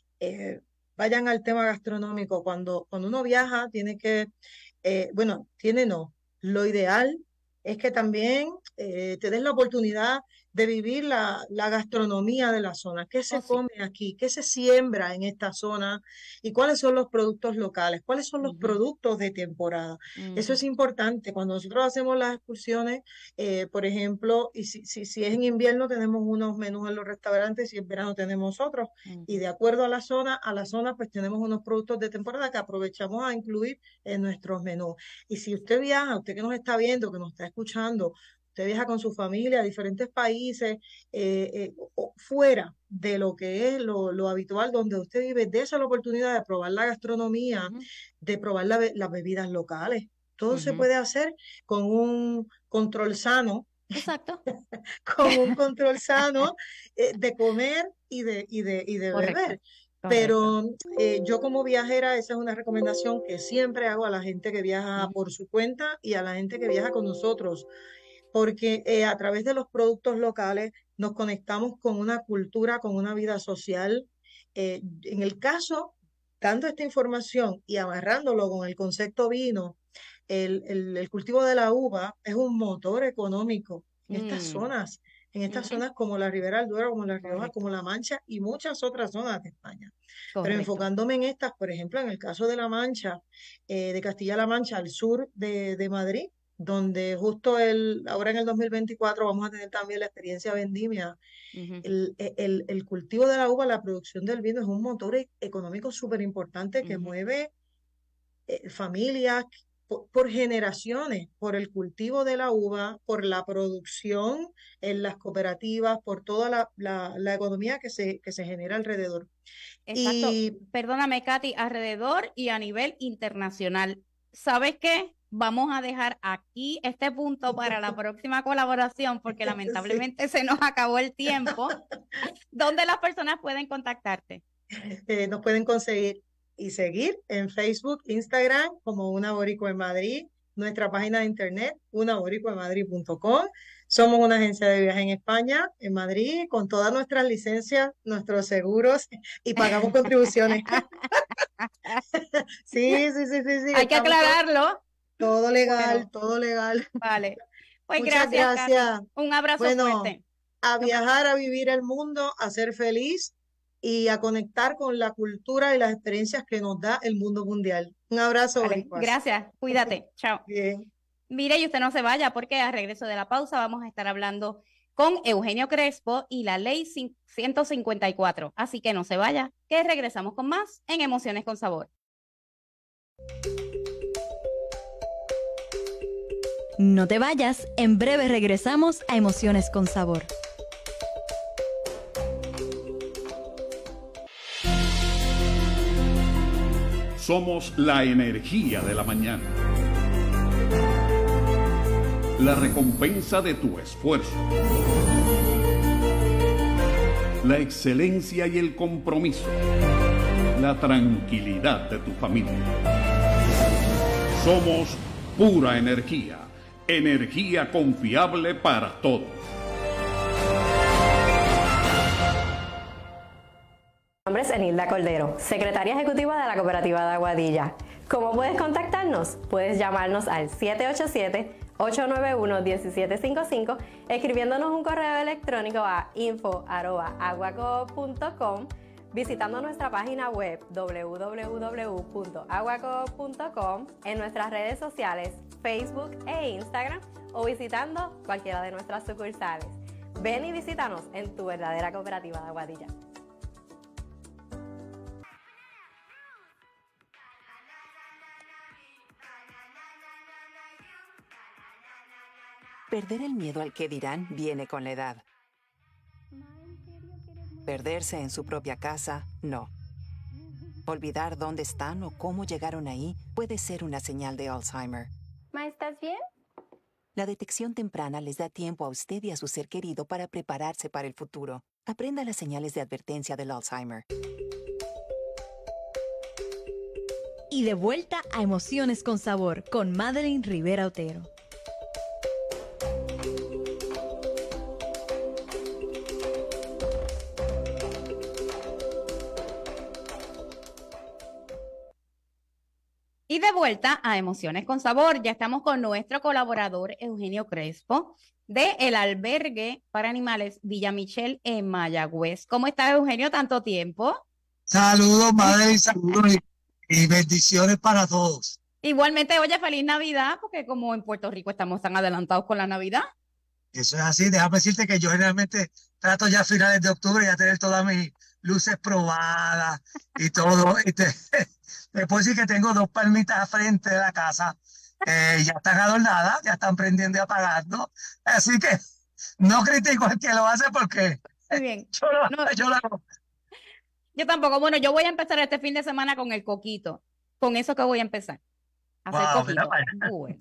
Speaker 7: eh, vayan al tema gastronómico. Cuando, cuando uno viaja tiene que, eh, bueno, tiene no, lo ideal es que también eh, te des la oportunidad de vivir la, la gastronomía de la zona. ¿Qué se oh, come sí. aquí? ¿Qué se siembra en esta zona? ¿Y cuáles son los productos locales? ¿Cuáles son los uh-huh. productos de temporada? Uh-huh. Eso es importante. Cuando nosotros hacemos las excursiones, eh, por ejemplo, y si, si, si es en invierno tenemos unos menús en los restaurantes y en verano tenemos otros. Uh-huh. Y de acuerdo a la zona, a la zona pues tenemos unos productos de temporada que aprovechamos a incluir en nuestros menús. Y si usted viaja, usted que nos está viendo, que nos está escuchando, usted viaja con su familia a diferentes países, eh, eh, fuera de lo que es lo, lo habitual donde usted vive, dése la oportunidad de probar la gastronomía, uh-huh. de probar la, las bebidas locales. Todo uh-huh. se puede hacer con un control sano.
Speaker 3: Exacto.
Speaker 7: con un control sano eh, de comer y de, y de, y de beber. Correcto. Pero eh, yo como viajera, esa es una recomendación que siempre hago a la gente que viaja uh-huh. por su cuenta y a la gente que viaja con nosotros. Porque eh, a través de los productos locales nos conectamos con una cultura, con una vida social. Eh, en el caso, dando esta información y amarrándolo con el concepto vino, el, el, el cultivo de la uva es un motor económico en mm. estas zonas, en estas mm. zonas como la Ribera del Duero, como la Rioja, Correcto. Como la Mancha y muchas otras zonas de España. Correcto. Pero enfocándome en estas, por ejemplo, en el caso de La Mancha, eh, de Castilla-La Mancha, al sur de, de Madrid, donde justo el, ahora en el dos mil veinticuatro vamos a tener también la experiencia vendimia. Uh-huh. el, el, el cultivo de la uva, la producción del vino es un motor económico súper importante que uh-huh. mueve eh, familias por, por generaciones, por el cultivo de la uva, por la producción en las cooperativas, por toda la, la, la economía que se, que se genera alrededor.
Speaker 3: Exacto, y, perdóname Katy, alrededor y a nivel internacional. ¿Sabes qué? Vamos a dejar aquí este punto para la próxima colaboración porque lamentablemente sí. se nos acabó el tiempo. ¿Dónde las personas pueden contactarte?
Speaker 7: Eh, nos pueden conseguir y seguir en Facebook, Instagram como Una Boricua en Madrid, nuestra página de internet una boricua en madrid punto com. Somos una agencia de viaje en España, en Madrid, con todas nuestras licencias, nuestros seguros y pagamos contribuciones. sí, sí, sí, sí, sí.
Speaker 3: Hay que aclararlo.
Speaker 7: Todo legal, bueno, todo legal.
Speaker 3: Vale. Pues
Speaker 7: Muchas
Speaker 3: gracias.
Speaker 7: gracias.
Speaker 3: Un abrazo
Speaker 7: bueno,
Speaker 3: fuerte.
Speaker 7: A viajar, a vivir el mundo, a ser feliz y a conectar con la cultura y las experiencias que nos da el mundo mundial. Un abrazo.
Speaker 3: Vale, gracias. Cuídate. Chao.
Speaker 7: Bien.
Speaker 3: Mire, y usted no se vaya porque a regreso de la pausa vamos a estar hablando con Eugenio Crespo y la ley ciento cincuenta y cuatro. Así que no se vaya, que regresamos con más en Emociones con Sabor.
Speaker 2: No te vayas, en breve regresamos a Emociones con Sabor.
Speaker 1: Somos la energía de la mañana. La recompensa de tu esfuerzo. La excelencia y el compromiso. La tranquilidad de tu familia. Somos pura energía. Energía confiable para todos.
Speaker 6: Mi nombre es Enilda Cordero, secretaria ejecutiva de la Cooperativa de Aguadilla. ¿Cómo puedes contactarnos? Puedes llamarnos al siete ocho siete, ocho nueve uno, uno siete cinco cinco, escribiéndonos un correo electrónico a info arroba aguacoop punto com, visitando nuestra página web doble u doble u doble u punto aguacoop punto com, en nuestras redes sociales Facebook e Instagram o visitando cualquiera de nuestras sucursales. Ven y visítanos en tu verdadera cooperativa de Aguadilla.
Speaker 5: Perder el miedo al que dirán viene con la edad. Perderse en su propia casa, no. Olvidar dónde están o cómo llegaron ahí puede ser una señal de Alzheimer.
Speaker 6: Ma, ¿estás bien?
Speaker 5: La detección temprana les da tiempo a usted y a su ser querido para prepararse para el futuro. Aprenda las señales de advertencia del Alzheimer.
Speaker 2: Y de vuelta a Emociones con Sabor con Madeline Rivera Otero.
Speaker 3: Y de vuelta a Emociones con Sabor, ya estamos con nuestro colaborador Eugenio Crespo de el albergue para animales Villa Michel en Mayagüez. ¿Cómo estás, Eugenio, tanto tiempo?
Speaker 8: Saludos, madre, saludos y, y bendiciones para todos.
Speaker 3: Igualmente, oye, feliz Navidad, porque como en Puerto Rico estamos tan adelantados con la Navidad.
Speaker 8: Eso es así, déjame decirte que yo generalmente trato ya a finales de octubre ya tener todas mis luces probadas y todo. Y te, te puedo decir que tengo dos palmitas a frente de la casa, eh, ya están adornadas, ya están prendiendo y apagando. Así que no critico al que lo hace porque
Speaker 3: Muy bien.
Speaker 8: yo lo,
Speaker 3: No,
Speaker 8: yo lo hago.
Speaker 3: yo tampoco. Bueno, yo voy a empezar este fin de semana con el coquito. Con eso que voy a empezar. A hacer
Speaker 8: Wow,
Speaker 3: coquito.
Speaker 8: mira,
Speaker 3: Bueno,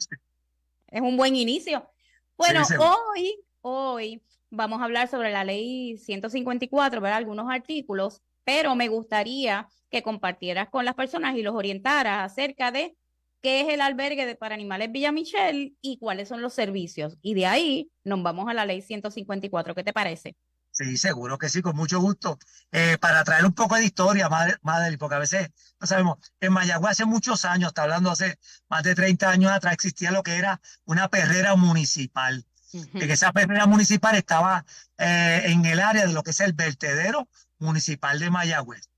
Speaker 3: es un buen inicio. Bueno,
Speaker 8: sí, sí.
Speaker 3: hoy, hoy vamos a hablar sobre la ley ciento cincuenta y cuatro, ¿verdad? Algunos artículos, pero me gustaría que compartieras con las personas y los orientaras acerca de qué es el albergue de, para animales Villa Michel y cuáles son los servicios. Y de ahí nos vamos a la ley ciento cincuenta y cuatro. ¿Qué te parece?
Speaker 8: Sí, seguro que sí, con mucho gusto. Eh, para traer un poco de historia, madre, madre, porque a veces no sabemos, en Mayagüez hace muchos años, está hablando hace más de treinta años atrás, existía lo que era una perrera municipal.
Speaker 3: Ujú.
Speaker 8: Que esa perrera municipal estaba eh, en el área de lo que es el vertedero municipal de Mayagüez.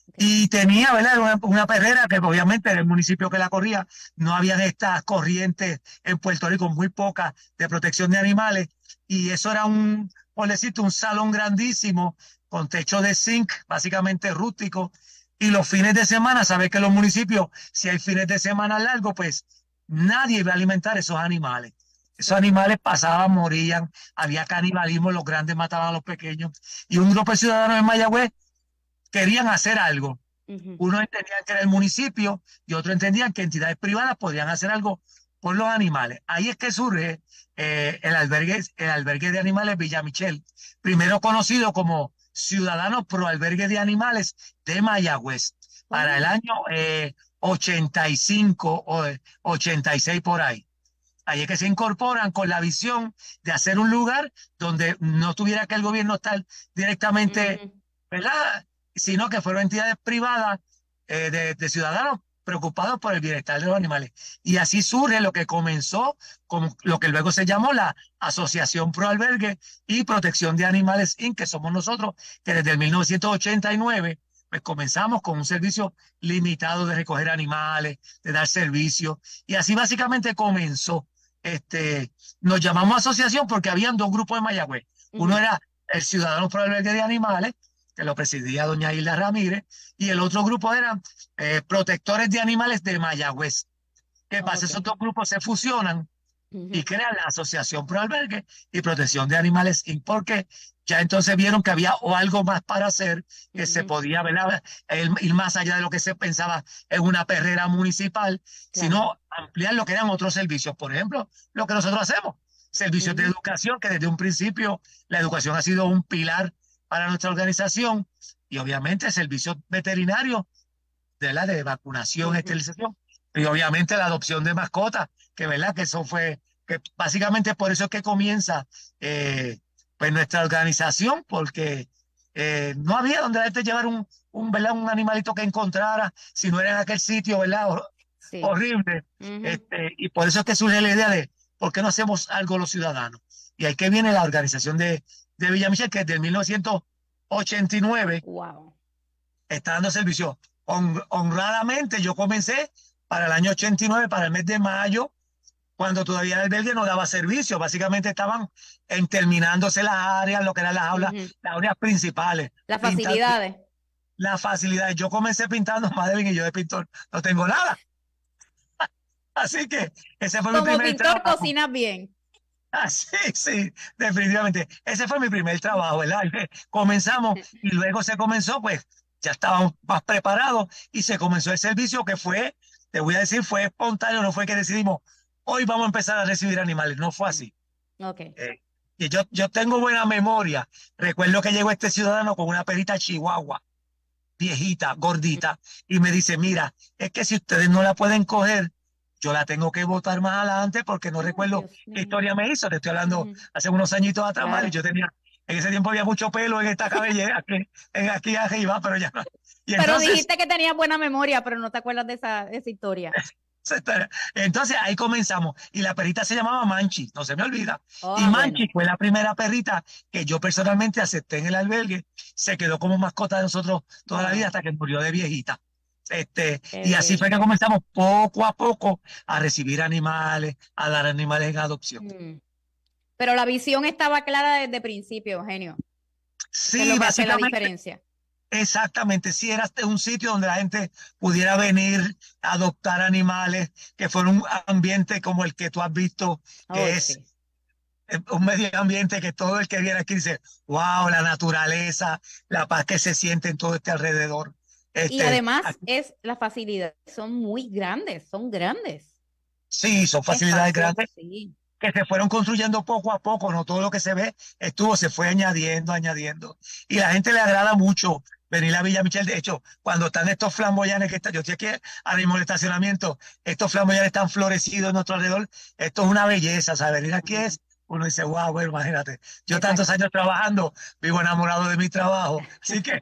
Speaker 8: Y tenía, ¿verdad? Una, una perrera que obviamente era el municipio que la corría. No habían estas corrientes en Puerto Rico, muy pocas, de protección de animales. Y eso era un, por decirte, un salón grandísimo con techo de zinc, básicamente rústico. Y los fines de semana, sabes que los municipios, si hay fines de semana largos, pues nadie iba a alimentar esos animales. Esos animales pasaban, morían, había canibalismo, los grandes mataban a los pequeños. Y un grupo de ciudadanos en Mayagüez querían hacer algo.
Speaker 3: Ujú.
Speaker 8: Unos entendían que era el municipio y otros entendían que entidades privadas podían hacer algo por los animales. Ahí es que surge eh, el albergue, el albergue de animales Villa Michel, primero conocido como Ciudadanos Pro Albergue de Animales de Mayagüez, para el año eh, ochenta y cinco o ochenta y seis por ahí. Ahí es que se incorporan con la visión de hacer un lugar donde no tuviera que el gobierno estar directamente,
Speaker 3: Ujú.
Speaker 8: ¿verdad? Sino que fueron entidades privadas eh, de, de ciudadanos preocupados por el bienestar de los animales. Y así surge lo que comenzó como lo que luego se llamó la Asociación Pro Albergue y Protección de Animales incorporated, que somos nosotros, que desde el mil novecientos ochenta y nueve pues comenzamos con un servicio limitado de recoger animales, de dar servicio, y así básicamente comenzó. Este, nos llamamos asociación porque habían dos grupos en Mayagüez. Uno
Speaker 3: Ujú.
Speaker 8: era el Ciudadanos Pro Albergue de Animales, que lo presidía doña Hilda Ramírez, y el otro grupo eran eh, Protectores de Animales de Mayagüez. ¿Qué pasa?
Speaker 3: Ok.
Speaker 8: Esos dos grupos se fusionan
Speaker 3: Ujú.
Speaker 8: y crean la Asociación Pro Albergue y Protección de Animales incorporated, porque ya entonces vieron que había o algo más para hacer, que se
Speaker 3: Ujú.
Speaker 8: podía, ¿verdad? El- ir más allá de lo que se pensaba en una perrera municipal,
Speaker 3: Claro.
Speaker 8: sino ampliar lo que eran otros servicios. Por ejemplo, lo que nosotros hacemos, servicios de
Speaker 3: Ujú.
Speaker 8: educación, que desde un principio la educación ha sido un pilar para nuestra organización, y obviamente servicios veterinarios, de la de vacunación,
Speaker 3: Ujú.
Speaker 8: esterilización, y obviamente la adopción de mascotas, que verdad que eso fue, que básicamente por eso es que comienza eh, pues nuestra organización, porque eh, no había donde la gente llevar un, un, ¿verdad? Un animalito que encontrara, si no era en aquel sitio, ¿verdad? Hor-
Speaker 3: Sí.
Speaker 8: horrible.
Speaker 3: Ujú.
Speaker 8: Este, y por eso es que surge la idea de por qué no hacemos algo los ciudadanos. Y ahí que viene la organización de, de Villa Michel, que desde el mil novecientos ochenta y nueve
Speaker 3: Wow.
Speaker 8: está dando servicio. Hon- honradamente, yo comencé para el año ochenta y nueve, para el mes de mayo, cuando todavía el albergue no daba servicio. Básicamente estaban en terminándose las áreas, lo que eran las aulas,
Speaker 3: Ujú.
Speaker 8: las áreas principales.
Speaker 3: Las
Speaker 8: Pintar-
Speaker 3: facilidades.
Speaker 8: Las facilidades. Yo comencé pintando, Madeline, y yo de pintor no tengo nada. Así que ese fue mi
Speaker 3: Como
Speaker 8: primer
Speaker 3: pintor
Speaker 8: trabajo.
Speaker 3: cocinas bien.
Speaker 8: Ah, sí, sí, definitivamente. Ese fue mi primer trabajo, ¿verdad? Comenzamos y luego se comenzó, pues ya estábamos más preparados y se comenzó el servicio que fue, te voy a decir, fue espontáneo, no fue que decidimos, hoy vamos a empezar a recibir animales, no fue así.
Speaker 3: Okay.
Speaker 8: Eh, y yo, yo tengo buena memoria. Recuerdo que llegó este ciudadano con una perrita chihuahua, viejita, gordita, y me dice, mira, es que si ustedes no la pueden coger, yo la tengo que botar más adelante porque no
Speaker 3: Oh,
Speaker 8: recuerdo
Speaker 3: Dios
Speaker 8: qué
Speaker 3: mío.
Speaker 8: historia me hizo. Te estoy hablando
Speaker 3: Ujú.
Speaker 8: hace unos añitos atrás,
Speaker 3: Claro.
Speaker 8: y yo tenía, en ese tiempo había mucho pelo en esta cabellera, aquí, en aquí arriba, pero ya no. Y
Speaker 3: Pero
Speaker 8: entonces,
Speaker 3: dijiste que tenías buena memoria, pero no te acuerdas de esa, de esa historia.
Speaker 8: entonces ahí comenzamos. Y la perrita se llamaba Manchi, no se me olvida.
Speaker 3: Oh,
Speaker 8: y Manchi
Speaker 3: bueno.
Speaker 8: fue la primera perrita que yo personalmente acepté en el albergue. Se quedó como mascota de nosotros toda la
Speaker 3: Wow.
Speaker 8: vida hasta que murió de viejita. Este,
Speaker 3: Qué
Speaker 8: y así
Speaker 3: bien.
Speaker 8: fue que comenzamos poco a poco a recibir animales, a dar animales en adopción.
Speaker 3: Mm. Pero la visión estaba clara desde el principio, Eugenio. Eso es
Speaker 8: Sí,
Speaker 3: lo que hace la
Speaker 8: básicamente,
Speaker 3: diferencia.
Speaker 8: exactamente. Sí, era un sitio donde la gente pudiera venir a adoptar animales, que fuera un ambiente como el que tú has visto, que
Speaker 3: Oh,
Speaker 8: es
Speaker 3: sí.
Speaker 8: un medio ambiente que todo el que viene aquí dice, wow, la naturaleza, la paz que se siente en todo este alrededor. Este,
Speaker 3: Y además
Speaker 8: aquí-
Speaker 3: es la facilidad, son muy grandes, son grandes.
Speaker 8: sí, son facilidades
Speaker 3: Espacios,
Speaker 8: grandes
Speaker 3: sí.
Speaker 8: que se fueron construyendo poco a poco, no todo lo que se ve estuvo, se fue añadiendo, añadiendo. Y la gente le agrada mucho venir a Villa Michel. De hecho, cuando están estos flamboyanes que están, yo estoy aquí ahora mismo en el estacionamiento, estos flamboyanes están florecidos en nuestro alrededor, esto es una belleza, o sea, venir aquí es, uno dice, wow, bueno, imagínate, yo tantos años trabajando, vivo enamorado de mi trabajo, así que...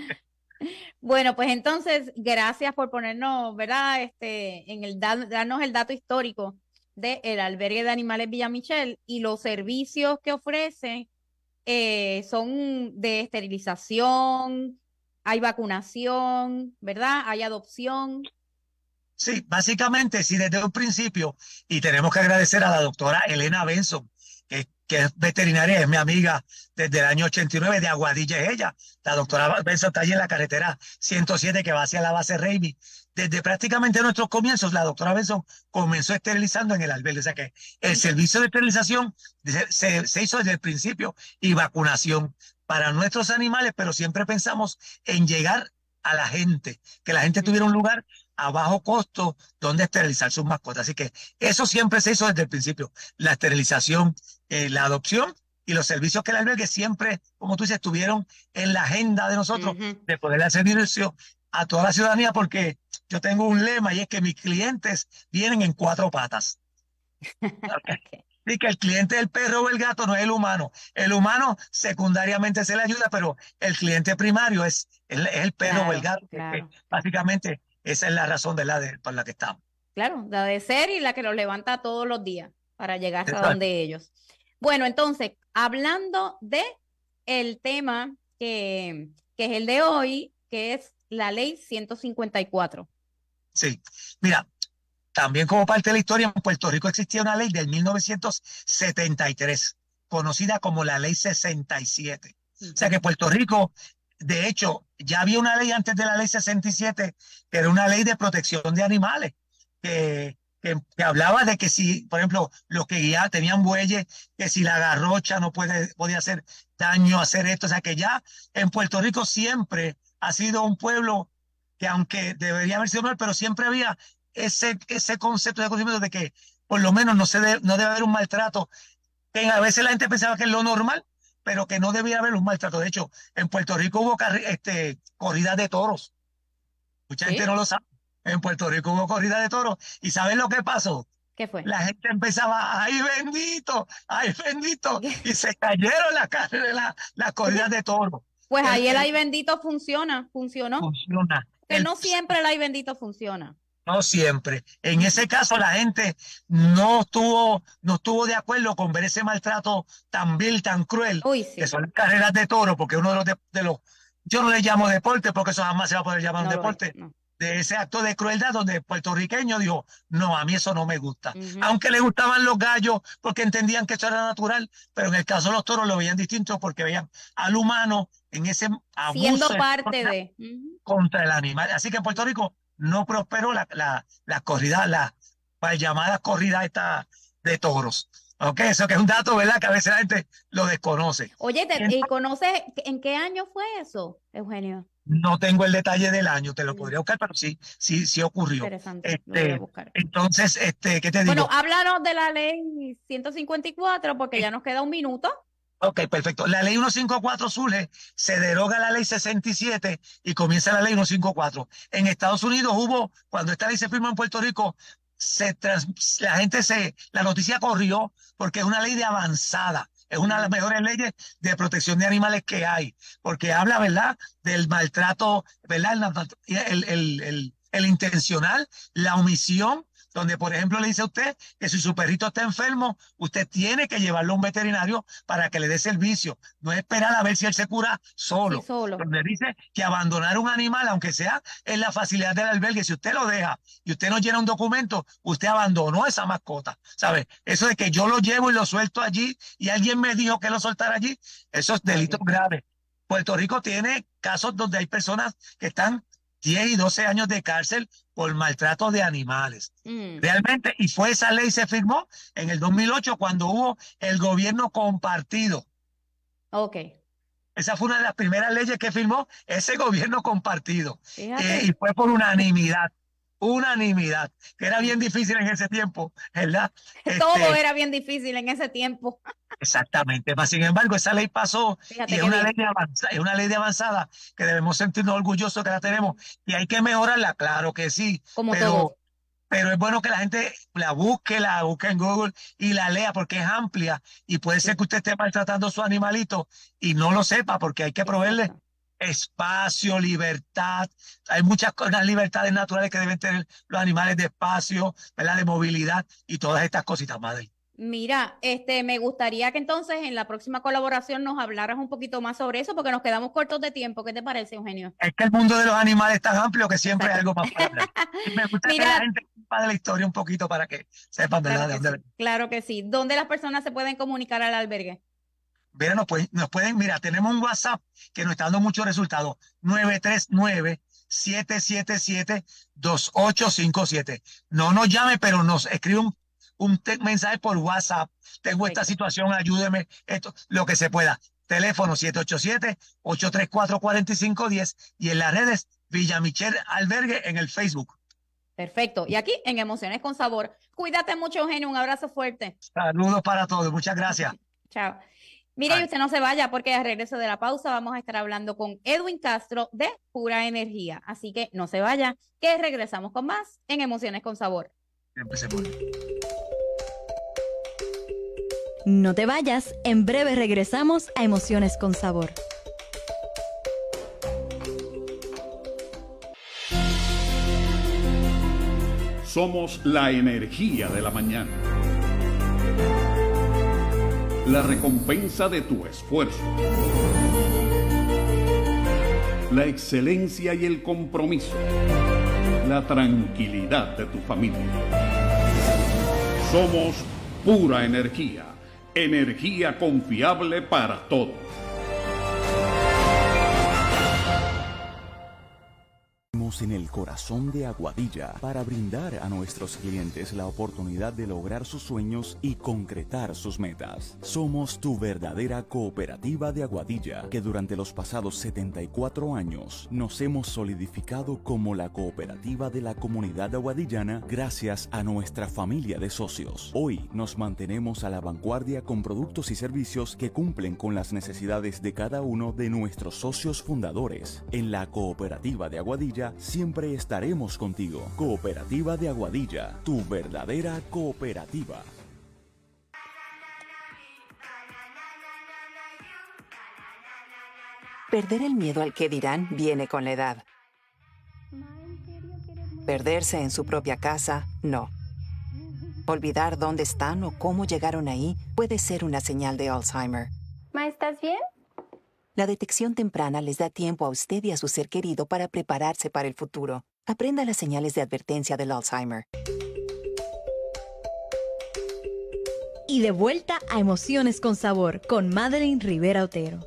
Speaker 3: Bueno, pues entonces, gracias por ponernos, ¿verdad? Este, en el da- darnos el dato histórico del albergue de animales Villa Michel y los servicios que ofrece eh, son de esterilización, hay vacunación, ¿verdad? Hay adopción.
Speaker 8: Sí, básicamente, sí, desde un principio, y tenemos que agradecer a la doctora Elena Benson, que, que es veterinaria, es mi amiga desde el año ochenta y nueve, de Aguadilla es ella. La doctora Benson está allí en la carretera ciento siete que va hacia la base Raimi. Desde prácticamente nuestros comienzos, la doctora Benson comenzó esterilizando en el albergue. O sea que el servicio de esterilización se, se, se hizo desde el principio y vacunación para nuestros animales, pero siempre pensamos en llegar a la gente, que la gente tuviera un lugar a bajo costo donde esterilizar sus mascotas. Así que eso siempre se hizo desde el principio. La esterilización, eh, la adopción y los servicios que el albergue siempre, como tú dices, estuvieron en la agenda de nosotros
Speaker 3: Ujú.
Speaker 8: de poder hacer servicio a toda la ciudadanía, porque yo tengo un lema y es que mis clientes vienen en cuatro patas. Okay.
Speaker 3: Ok.
Speaker 8: Y que el cliente del perro o el gato no es el humano. El humano secundariamente se le ayuda, pero el cliente primario es el, es el perro o el
Speaker 3: Claro,
Speaker 8: gato.
Speaker 3: claro.
Speaker 8: Que básicamente esa es la razón de la de, por la que estamos.
Speaker 3: Claro, la de ser y la que los levanta todos los días para llegar hasta
Speaker 8: Exacto.
Speaker 3: donde ellos. Bueno, entonces, hablando de el tema que, que es el de hoy, que es la ley ciento cincuenta y cuatro.
Speaker 8: Sí, mira, también como parte de la historia, en Puerto Rico existía una ley del mil novecientos setenta y tres, conocida como la ley sesenta y siete. O sea que Puerto Rico, de hecho, ya había una ley antes de la ley sesenta y siete, que era una ley de protección de animales, que, que, que hablaba de que si, por ejemplo, los que guiaban tenían bueyes, que si la garrocha no puede, podía hacer daño, hacer esto. O sea que ya en Puerto Rico siempre ha sido un pueblo que, aunque debería haber sido mal, pero siempre había ese, ese concepto de conocimiento de que por lo menos no, se de, no debe haber un maltrato, que a veces la gente pensaba que es lo normal, pero que no debía haber un maltrato. De hecho, en Puerto Rico hubo este, corridas de toros. Mucha
Speaker 3: ¿Sí?
Speaker 8: gente no lo sabe. En Puerto Rico hubo corridas de toros. ¿Y sabes lo que pasó?
Speaker 3: ¿Qué fue?
Speaker 8: La gente empezaba, ¡ay bendito! ¡Ay bendito! Y se cayeron las la, la corridas de toros.
Speaker 3: Pues
Speaker 8: el,
Speaker 3: ahí el
Speaker 8: el,
Speaker 3: ay bendito funciona, funcionó.
Speaker 8: Funciona.
Speaker 3: Que
Speaker 8: El,
Speaker 3: no siempre el ay bendito funciona.
Speaker 8: No siempre. En ese caso la gente no estuvo, no estuvo de acuerdo con ver ese maltrato tan vil, tan cruel,
Speaker 3: Uy, sí.
Speaker 8: que son las carreras de toro, porque uno de los, de, de los, yo no le llamo deporte, porque eso jamás se va a poder llamar
Speaker 3: No
Speaker 8: un
Speaker 3: lo
Speaker 8: deporte,
Speaker 3: es, no.
Speaker 8: de ese acto de crueldad donde el puertorriqueño dijo, no, a mí eso no me gusta.
Speaker 3: Ujú.
Speaker 8: Aunque le gustaban los gallos, porque entendían que eso era natural, pero en el caso de los toros lo veían distinto, porque veían al humano en ese abuso
Speaker 3: Siendo
Speaker 8: de-
Speaker 3: parte de. Ujú.
Speaker 8: contra el animal. Así que en Puerto Rico no prosperó la, la, la corrida, la mal llamada corrida esta de toros. Ok, eso que es un dato, ¿verdad? Que a veces la gente lo desconoce.
Speaker 3: Oye, te, ¿y conoces en qué año fue eso, Eugenio?
Speaker 8: No tengo el detalle del año, te lo podría buscar, pero sí, sí, sí ocurrió.
Speaker 3: Interesante,
Speaker 8: este,
Speaker 3: lo voy a buscar.
Speaker 8: Entonces, este, ¿qué te digo?
Speaker 3: Bueno, háblanos de la ley ciento cincuenta y cuatro, porque ya nos queda un minuto.
Speaker 8: Ok, perfecto. La ley ciento cincuenta y cuatro surge, se deroga la ley sesenta y siete y comienza la ley ciento cincuenta y cuatro. En Estados Unidos hubo, cuando esta ley se firmó en Puerto Rico, se trans, la gente se, la noticia corrió porque es una ley de avanzada. Es una de las mejores leyes de protección de animales que hay, porque habla, ¿verdad?, del maltrato, ¿verdad?, el, el, el, el intencional, la omisión, donde, por ejemplo, le dice a usted que si su perrito está enfermo, usted tiene que llevarlo a un veterinario para que le dé servicio. No es esperar a ver si él se cura solo.
Speaker 3: Sí, solo.
Speaker 8: Donde dice que abandonar un animal, aunque sea en la facilidad del albergue, si usted lo deja y usted no llena un documento, usted abandonó esa mascota, ¿sabe? Eso de que yo lo llevo y lo suelto allí y alguien me dijo que lo soltara allí, eso es delito grave. Puerto Rico tiene casos donde hay personas que están diez y doce años de cárcel por maltrato de animales. Mm. Realmente, y fue esa ley se firmó en el dos mil ocho cuando hubo el gobierno compartido.
Speaker 3: Ok.
Speaker 8: Esa fue una de las primeras leyes que firmó ese gobierno compartido. Eh, y fue por unanimidad. Unanimidad, que era bien difícil en ese tiempo, ¿verdad?
Speaker 3: Todo
Speaker 8: este,
Speaker 3: era bien difícil en ese tiempo.
Speaker 8: Exactamente, mas sin embargo esa ley pasó. Fíjate y es una ley, de avanzada, es una ley de avanzada que debemos sentirnos orgullosos que la tenemos y hay que mejorarla, claro que sí,
Speaker 3: como
Speaker 8: pero,
Speaker 3: todo.
Speaker 8: pero es bueno que la gente la busque, la busque en Google y la lea porque es amplia y puede ser que usted esté maltratando a su animalito y no lo sepa porque hay que proveerle espacio, libertad. Hay muchas cosas, libertades naturales que deben tener los animales de espacio, ¿verdad?, de movilidad y todas estas cositas, madre.
Speaker 3: Mira, este, me gustaría que entonces en la próxima colaboración nos hablaras un poquito más sobre eso porque nos quedamos cortos de tiempo. ¿Qué te parece, Eugenio?
Speaker 8: Es que el mundo de los animales es tan amplio que siempre Exacto. hay algo más para hablar. Me gusta Mira, que la gente sepa de la historia un poquito para que sepan, ¿verdad?
Speaker 3: Claro que,
Speaker 8: de dónde...
Speaker 3: sí. Claro que sí. ¿Dónde las personas se pueden comunicar al albergue?
Speaker 8: Mira, nos pueden, nos pueden, mira, tenemos un WhatsApp que nos está dando muchos resultados. nueve tres nueve, siete siete siete, dos ocho cinco siete. No nos llame, pero nos escribe un, un mensaje por WhatsApp. Tengo Perfecto. esta situación, ayúdeme, esto, lo que se pueda. Teléfono siete ocho siete, ocho tres cuatro, cuatro cinco uno cero y en las redes Villa Michelle Albergue en el Facebook.
Speaker 3: Perfecto. Y aquí en Emociones con Sabor. Cuídate mucho, Eugenio. Un abrazo fuerte.
Speaker 8: Saludos para todos. Muchas gracias.
Speaker 3: Chao. Mire, y usted no se vaya porque al regreso de la pausa vamos a estar hablando con Edwin Castro de Pura Energía. Así que no se vaya, que regresamos con más en Emociones con Sabor.
Speaker 8: Empecemos.
Speaker 2: No te vayas, en breve regresamos a Emociones con Sabor.
Speaker 1: Somos la energía de la mañana. La recompensa de tu esfuerzo. La excelencia y el compromiso. La tranquilidad de tu familia. Somos Pura Energía. Energía confiable para todos.
Speaker 9: En el corazón de Aguadilla para brindar a nuestros clientes la oportunidad de lograr sus sueños y concretar sus metas. Somos tu verdadera cooperativa de Aguadilla, que durante los pasados setenta y cuatro años nos hemos solidificado como la cooperativa de la comunidad aguadillana gracias a nuestra familia de socios. Hoy nos mantenemos a la vanguardia con productos y servicios que cumplen con las necesidades de cada uno de nuestros socios fundadores. En la cooperativa de Aguadilla siempre estaremos contigo. Cooperativa de Aguadilla, tu verdadera cooperativa.
Speaker 5: Perder el miedo al que dirán viene con la edad. Perderse en su propia casa, no. Olvidar dónde están o cómo llegaron ahí puede ser una señal de Alzheimer.
Speaker 6: Ma, ¿estás bien?
Speaker 5: La detección temprana les da tiempo a usted y a su ser querido para prepararse para el futuro. Aprenda las señales de advertencia del Alzheimer.
Speaker 2: Y de vuelta a Emociones con Sabor con Madeline Rivera Otero.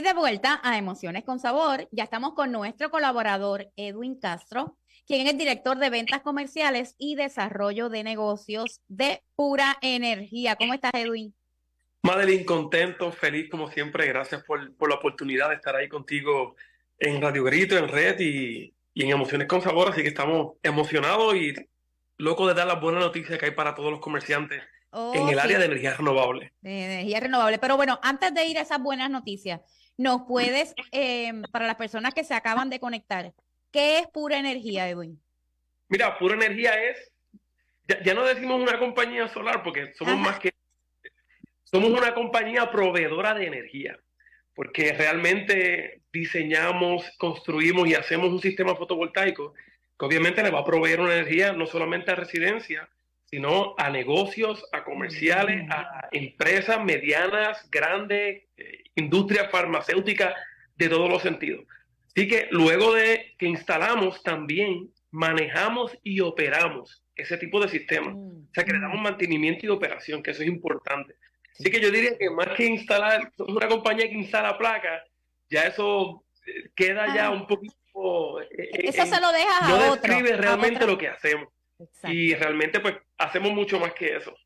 Speaker 3: de vuelta a Emociones con Sabor, ya estamos con nuestro colaborador Edwin Castro, quien es director de ventas comerciales y desarrollo de negocios de Pura Energía. ¿Cómo estás, Edwin?
Speaker 10: Madeline, contento, feliz como siempre. Gracias por, por la oportunidad de estar ahí contigo en Radio Grito, en Red y, y en Emociones con Sabor. Así que estamos emocionados y locos de dar las buenas noticias que hay para todos los comerciantes oh, en el sí. área de energía renovable.
Speaker 3: De energía renovable. Pero bueno, antes de ir a esas buenas noticias, ¿nos puedes, eh, para las personas que se acaban de conectar, qué es Pura Energía, Edwin?
Speaker 10: Mira, Pura Energía es, ya, ya no decimos una compañía solar porque somos Ajá. más que, somos una compañía proveedora de energía, porque realmente diseñamos, construimos y hacemos un sistema fotovoltaico que obviamente le va a proveer una energía no solamente a residencias, sino a negocios, a comerciales, a empresas medianas, grandes, eh, industria farmacéutica, de todos los sentidos. Así que luego de que instalamos, también manejamos y operamos ese tipo de sistemas. O sea, que le damos mantenimiento y operación, que eso es importante. Así que yo diría que más que instalar, somos una compañía que instala placas, ya eso queda ah. ya un poquito... Eh,
Speaker 3: eso en, se lo deja
Speaker 10: no
Speaker 3: a otro.
Speaker 10: No describe realmente
Speaker 3: otro.
Speaker 10: lo que hacemos. Exacto. Y realmente pues hacemos mucho más que eso.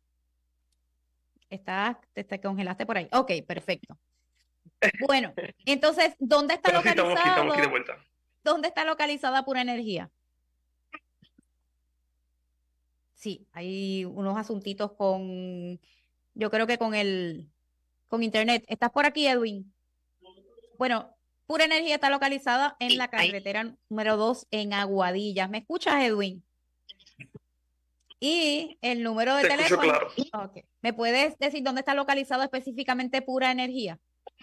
Speaker 3: Está, te, te congelaste por ahí. Ok, perfecto. Bueno, entonces, ¿dónde está
Speaker 10: Pero
Speaker 3: localizado?
Speaker 10: Sí, estamos aquí, estamos aquí de vuelta.
Speaker 3: ¿Dónde está localizada Pura Energía? Sí, hay unos asuntitos con, yo creo que con el, con internet. ¿Estás por aquí, Edwin? Bueno, Pura Energía está localizada en la carretera número dos en Aguadillas. ¿Me escuchas, Edwin? Y el número de
Speaker 10: Te
Speaker 3: teléfono.
Speaker 10: Claro.
Speaker 3: Okay. ¿Me puedes decir dónde está localizado específicamente Pura Energía?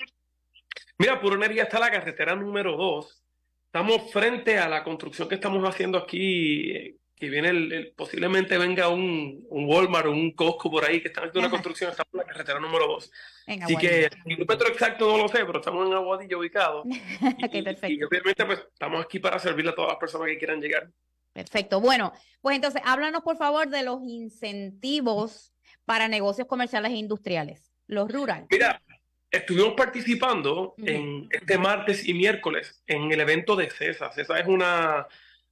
Speaker 10: Mira, Pura Energía está en la carretera número dos. Estamos frente a la construcción que estamos haciendo aquí, que viene el, el, posiblemente venga un, un Walmart o un Costco por ahí, que están haciendo una construcción. Estamos en la carretera número dos. Así que el kilómetro exacto no lo sé, pero estamos en Aguadilla ubicados.
Speaker 3: Okay, perfecto.
Speaker 10: Y, y obviamente pues estamos aquí para servirle a todas las personas que quieran llegar.
Speaker 3: Perfecto. Bueno, pues entonces háblanos por favor de los incentivos para negocios comerciales e industriales, los rurales.
Speaker 10: Mira, estuvimos participando uh-huh. en este martes y miércoles en el evento de CESA. CESA es una,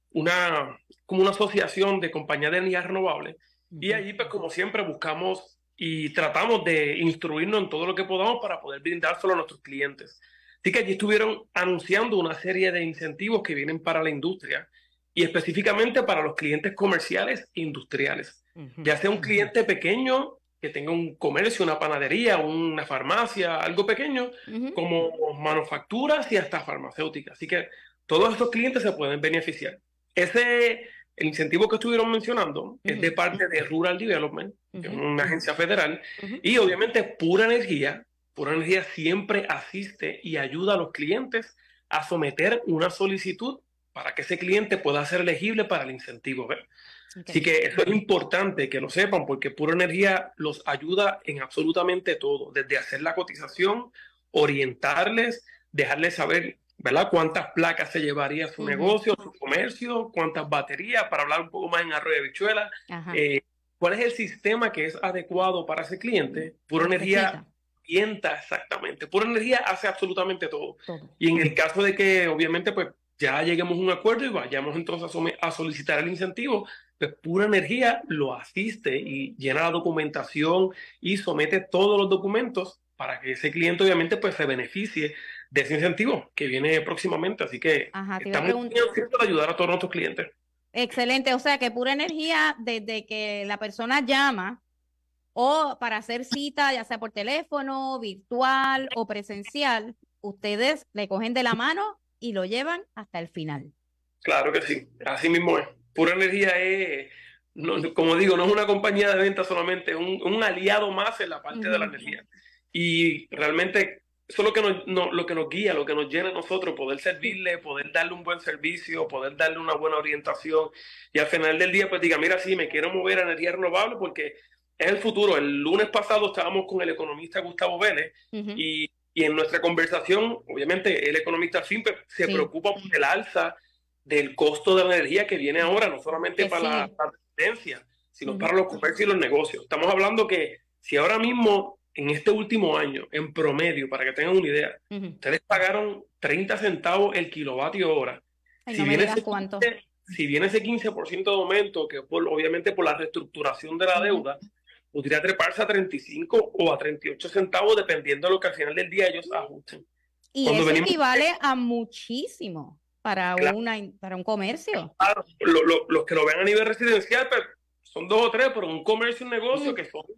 Speaker 10: una, como una asociación de compañías de energía renovable. Uh-huh. Y allí, pues como siempre, buscamos y tratamos de instruirnos en todo lo que podamos para poder brindárselo a nuestros clientes. Así que allí estuvieron anunciando una serie de incentivos que vienen para la industria y específicamente para los clientes comerciales e industriales. Uh-huh. Ya sea un cliente pequeño que tenga un comercio, una panadería, una farmacia, algo pequeño, uh-huh. como manufacturas y hasta farmacéuticas. Así que todos estos clientes se pueden beneficiar. Ese, el incentivo que estuvieron mencionando uh-huh. es de parte de Rural Development, uh-huh. que es una agencia federal, uh-huh. y obviamente Pura Energía, Pura Energía siempre asiste y ayuda a los clientes a someter una solicitud para que ese cliente pueda ser elegible para el incentivo. ¿Ver? Okay. Así que eso es importante que lo sepan, porque Pura Energía los ayuda en absolutamente todo, desde hacer la cotización, orientarles, dejarles saber, ¿verdad?, cuántas placas se llevaría su uh-huh. negocio, su comercio, cuántas baterías, para hablar un poco más en arroz de habichuela, eh, cuál es el sistema que es adecuado para ese cliente. Pura Energía orienta exactamente. Pura Energía hace absolutamente todo. todo. Y en el caso de que, obviamente, pues ya lleguemos a un acuerdo y vayamos entonces a, a solicitar el incentivo, pues Pura Energía lo asiste y llena la documentación y somete todos los documentos para que ese cliente obviamente pues se beneficie de ese incentivo que viene próximamente. Así que Ajá, estamos muy ansiosos de ayudar a todos nuestros clientes.
Speaker 3: Excelente, o sea que Pura Energía, desde que la persona llama o para hacer cita, ya sea por teléfono, virtual o presencial, ustedes le cogen de la mano y lo llevan hasta el final.
Speaker 10: Claro que sí, así mismo es. Pura Energía es, no, como digo, no es una compañía de venta solamente, es un, un aliado más en la parte uh-huh. de la energía. Y realmente eso es lo que, nos, no, lo que nos guía, lo que nos llena a nosotros, poder servirle, poder darle un buen servicio, poder darle una buena orientación. Y al final del día, pues diga, mira, sí, me quiero mover a energía renovable porque es el futuro. El lunes pasado estábamos con el economista Gustavo Vélez uh-huh. y Y en nuestra conversación, obviamente, el economista siempre se sí. preocupa por el alza del costo de la energía que viene ahora, no solamente que para sí. la, la residencia, sino uh-huh. para los comercios y los negocios. Estamos hablando que si ahora mismo en este último año, en promedio, para que tengan una idea, uh-huh. ustedes pagaron treinta centavos el kilovatio hora.
Speaker 3: Ay,
Speaker 10: si,
Speaker 3: no
Speaker 10: viene
Speaker 3: me
Speaker 10: ese
Speaker 3: cuánto.
Speaker 10: quince, si viene ese quince por ciento de aumento, que por, obviamente por la reestructuración de la deuda, uh-huh. podría treparse a treinta y cinco o a treinta y ocho centavos, dependiendo de lo que al final del día ellos ajusten.
Speaker 3: Y
Speaker 10: Cuando
Speaker 3: eso
Speaker 10: venimos,
Speaker 3: equivale a muchísimo para,
Speaker 10: claro,
Speaker 3: una, para un comercio.
Speaker 10: Claro, lo, lo, los que lo vean a nivel residencial, pues, son dos o tres, pero un comercio, un negocio, uh-huh. que son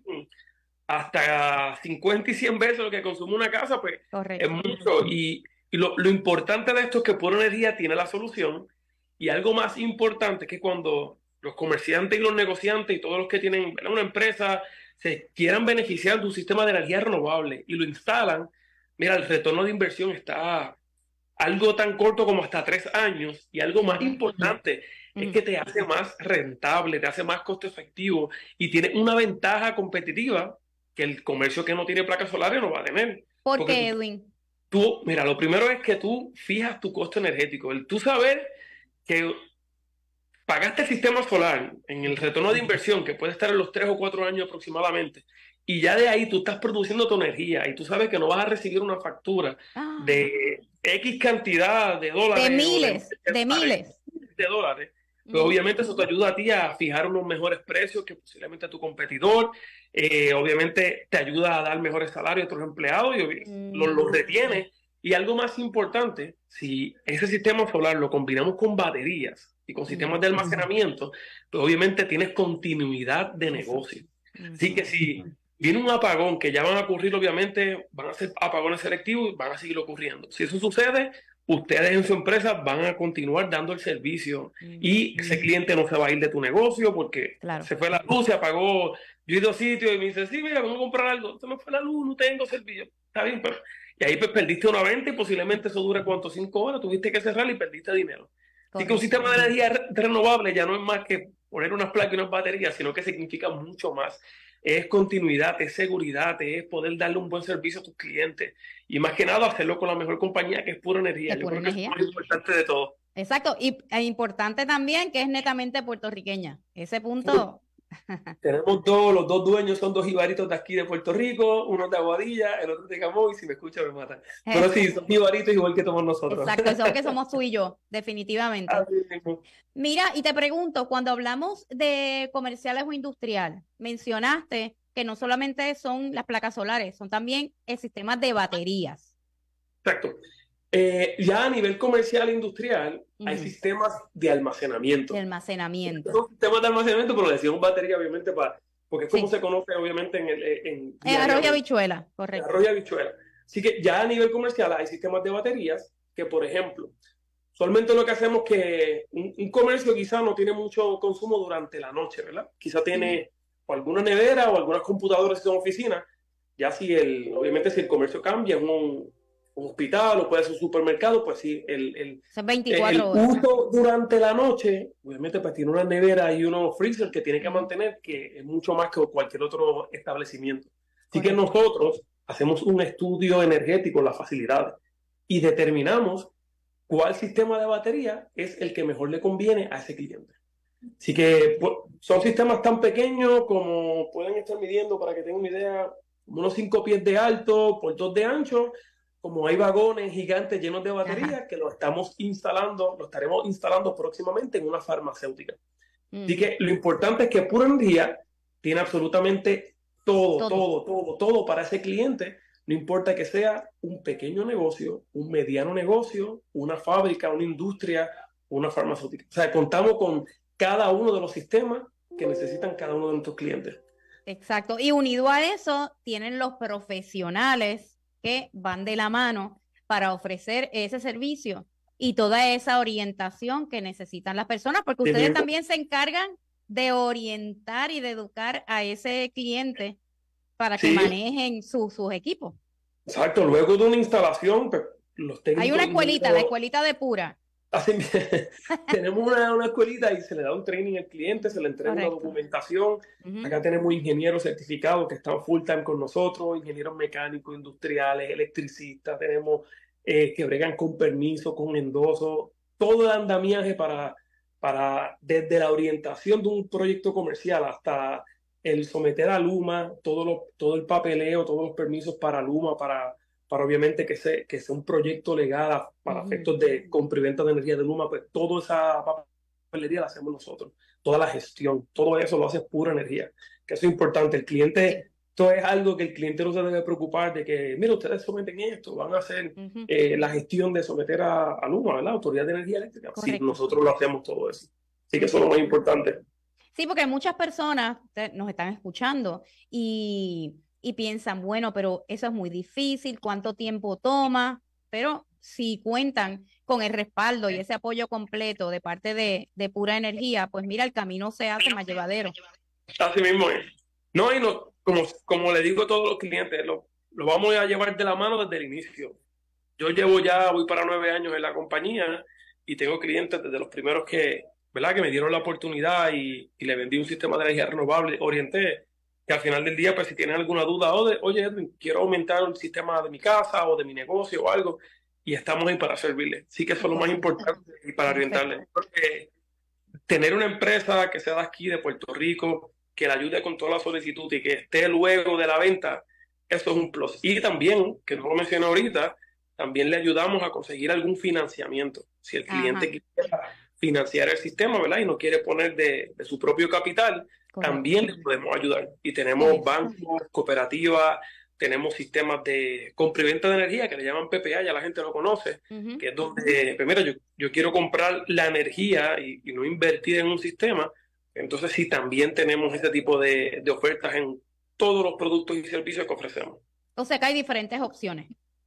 Speaker 10: hasta cincuenta y cien veces lo que consume una casa, pues Correcto. Es mucho. Y, y lo, lo importante de esto es que Puro Energía tiene la solución. Y algo más importante es que cuando los comerciantes y los negociantes y todos los que tienen una empresa se quieran beneficiar de un sistema de energía renovable y lo instalan, mira, el retorno de inversión está algo tan corto como hasta tres años. Y algo más importante uh-huh. es que te hace más rentable, te hace más costo efectivo y tiene una ventaja competitiva que el comercio que no tiene placas solares no va a tener.
Speaker 3: ¿Por qué, Edwin?
Speaker 10: Tú, mira, lo primero es que tú fijas tu costo energético. El tú saber que pagaste el sistema solar en el retorno de inversión, que puede estar en los tres o cuatro años aproximadamente, y ya de ahí tú estás produciendo tu energía y tú sabes que no vas a recibir una factura ah. de X cantidad de dólares.
Speaker 3: De miles, de, de, de miles.
Speaker 10: De dólares. Pues obviamente eso te ayuda a ti a fijar unos mejores precios que posiblemente a tu competidor. Eh, obviamente te ayuda a dar mejores salarios a tus empleados y mm. los, los retienes. Y algo más importante, si ese sistema solar lo combinamos con baterías y con sistemas mm. de almacenamiento, pues obviamente tienes continuidad de negocio. Mm. Así que si viene un apagón, que ya van a ocurrir, obviamente van a ser apagones selectivos y van a seguir ocurriendo. Si eso sucede, ustedes en su empresa van a continuar dando el servicio mm. y ese cliente no se va a ir de tu negocio porque claro. se fue la luz, se apagó. Yo he ido a sitios y me dice, sí, mira, vamos a comprar algo. Se me fue la luz, no tengo servicio. Está bien, pero... Y ahí pues perdiste una venta y posiblemente eso dure, ¿cuánto? Cinco horas. Tuviste que cerrar y perdiste dinero. Correcto. Así que un sistema de energía re renovable ya no es más que poner unas placas y unas baterías, sino que significa mucho más. Es continuidad, es seguridad, es poder darle un buen servicio a tus clientes. Y más que nada, hacerlo con la mejor compañía, que es Puro Energía.
Speaker 3: Yo creo energía.
Speaker 10: que es lo más importante de todo.
Speaker 3: Exacto. Y es importante también que es netamente puertorriqueña. Ese punto...
Speaker 10: Tenemos dos, los dos dueños son dos jibaritos de aquí de Puerto Rico, uno de Aguadilla, el otro de Camoy, y si me escucha me matan. Pero sí, son jibaritos igual que somos nosotros.
Speaker 3: Exacto, eso que somos tú y yo, definitivamente. Mira, y te pregunto, cuando hablamos de comerciales o industrial, mencionaste que no solamente son las placas solares, son también el sistema de baterías.
Speaker 10: Exacto. Eh, ya a nivel comercial e industrial uh-huh. hay sistemas de almacenamiento.
Speaker 3: De almacenamiento.
Speaker 10: Son sistemas de almacenamiento, pero le decimos batería, obviamente, para, porque es como sí. se conoce, obviamente, en el... En,
Speaker 3: en arroz y habichuela, correcto.
Speaker 10: Arroz y habichuela. Así que ya a nivel comercial hay sistemas de baterías que, por ejemplo, solamente lo que hacemos es que un, un comercio quizá no tiene mucho consumo durante la noche, ¿verdad? Quizá tiene uh-huh. o alguna nevera o algunas computadoras en su oficina. Ya si el, obviamente, si el comercio cambia, es un... un hospital o puede ser un supermercado, pues sí, el, el,
Speaker 3: veinticuatro
Speaker 10: el uso durante la noche, obviamente pues tiene una nevera y unos freezer que tiene que mantener, que es mucho más que cualquier otro establecimiento. Así Correcto. que nosotros hacemos un estudio energético en las facilidades y determinamos cuál sistema de batería es el que mejor le conviene a ese cliente. Así que pues, son sistemas tan pequeños como pueden estar midiendo, para que tengan una idea, unos cinco pies de alto por dos de ancho, como hay vagones gigantes llenos de baterías Ajá. que lo estamos instalando, lo estaremos instalando próximamente en una farmacéutica. Mm. Así que lo importante es que Puro Energía tiene absolutamente todo, todo, todo, todo, todo para ese cliente, no importa que sea un pequeño negocio, un mediano negocio, una fábrica, una industria, una farmacéutica. O sea, contamos con cada uno de los sistemas que necesitan cada uno de nuestros clientes.
Speaker 3: Exacto. Y unido a eso, tienen los profesionales que van de la mano para ofrecer ese servicio y toda esa orientación que necesitan las personas, porque ustedes Bien. también se encargan de orientar y de educar a ese cliente para que sí. manejen su, sus equipos.
Speaker 10: Exacto, luego de una instalación, pues, los técnicos...
Speaker 3: Hay una escuelita, no... la escuelita de Pura.
Speaker 10: Así, tenemos una, una escuelita y se le da un training al cliente, se le entrega Correcto. una documentación. Uh-huh. Acá tenemos ingenieros certificados que están full time con nosotros, ingenieros mecánicos, industriales, electricistas, tenemos eh, que bregan con permiso, con endoso, todo el andamiaje para, para desde la orientación de un proyecto comercial hasta el someter a Luma todo, lo, todo el papeleo, todos los permisos para Luma, para, para obviamente que, se, que sea un proyecto legal para uh-huh. efectos de compra y venta de energía de Luma, pues toda esa papelería la hacemos nosotros, toda la gestión, todo eso lo hace Pura Energía, que eso es importante. El cliente, esto es algo que el cliente no se debe preocupar de que, mira, ustedes someten esto, van a hacer uh-huh. eh, la gestión de someter a, a Luma, ¿verdad? Autoridad de Energía Eléctrica. Sí, nosotros lo hacemos todo eso. Así que eso es lo más importante.
Speaker 3: Sí, porque muchas personas nos están escuchando y, y piensan, bueno, pero eso es muy difícil, ¿cuánto tiempo toma? Pero si cuentan con el respaldo y ese apoyo completo de parte de, de Pura Energía, pues mira, el camino se hace más llevadero.
Speaker 10: Así mismo es. No, y no, como, como le digo a todos los clientes, lo, lo vamos a llevar de la mano desde el inicio. Yo llevo ya, voy para nueve años en la compañía y tengo clientes desde los primeros que, ¿verdad? Que me dieron la oportunidad y, y le vendí un sistema de energía renovable, orienté, que al final del día, pues si tienen alguna duda, o de, oye, Edwin, quiero aumentar el sistema de mi casa o de mi negocio o algo, y estamos ahí para servirles. Sí que eso es lo más importante y para orientarles. Porque tener una empresa que sea de aquí, de Puerto Rico, que le ayude con toda la solicitud y que esté luego de la venta, eso es un plus. Y también, que no lo mencioné ahorita, también le ayudamos a conseguir algún financiamiento. Si el cliente Ajá. quiere financiar el sistema, ¿verdad? Y no quiere poner de, de su propio capital, Correcto. También le podemos ayudar. Y tenemos sí. bancos, cooperativas, tenemos sistemas de compra y venta de energía que le llaman P P A, ya la gente lo conoce, uh-huh. que es donde, primero, yo, yo quiero comprar la energía y, y no invertir en un sistema. Entonces, sí, también tenemos ese tipo de, de ofertas en todos los productos y servicios que ofrecemos.
Speaker 3: O sea que hay diferentes opciones.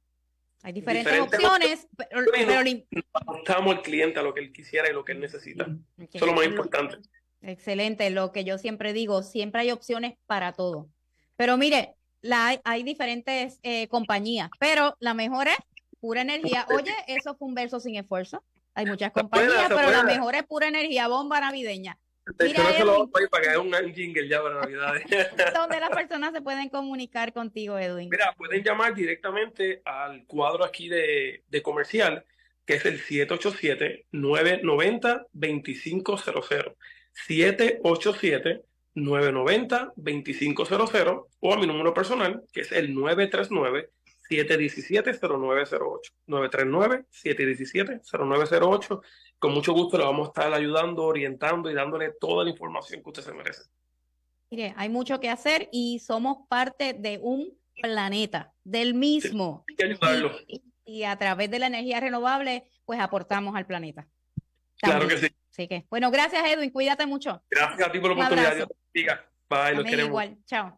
Speaker 3: Hay diferentes, diferentes opciones, pero, pero, pero
Speaker 10: nos ajustamos al cliente a lo que él quisiera y lo que él necesita. Okay. Eso es lo más importante.
Speaker 3: Excelente, lo que yo siempre digo, siempre hay opciones para todo. Pero mire, la, hay, hay diferentes eh, compañías, pero la mejor es Pura Energía. Oye, eso fue un verso sin esfuerzo. Hay muchas compañías, buena, pero buena. La mejor es Pura Energía, bomba navideña.
Speaker 10: Mira, no se lo voy a pagar un jingle ya para Navidad.
Speaker 3: ¿Dónde las personas se pueden comunicar contigo, Edwin?
Speaker 10: Mira, pueden llamar directamente al cuadro aquí de, de comercial, que es el siete ocho siete, nueve nueve cero, dos cinco cero cero. siete ocho siete, nueve nueve cero, dos cinco cero cero o a mi número personal, que es el nueve tres nueve, siete uno siete, cero nueve cero ocho. nueve tres nueve, siete uno siete, cero nueve cero ocho. Con mucho gusto le vamos a estar ayudando, orientando y dándole toda la información que usted se merece.
Speaker 3: Mire, hay mucho que hacer y somos parte de un planeta, del mismo.
Speaker 10: Sí, hay que ayudarlo.
Speaker 3: Y, y a través de la energía renovable, pues aportamos al planeta.
Speaker 10: También. Claro que sí.
Speaker 3: Así que, bueno, gracias, Edwin, cuídate mucho.
Speaker 10: Gracias a ti por la oportunidad. Dios te bendiga. Bye, los queremos.
Speaker 3: Igual, chao.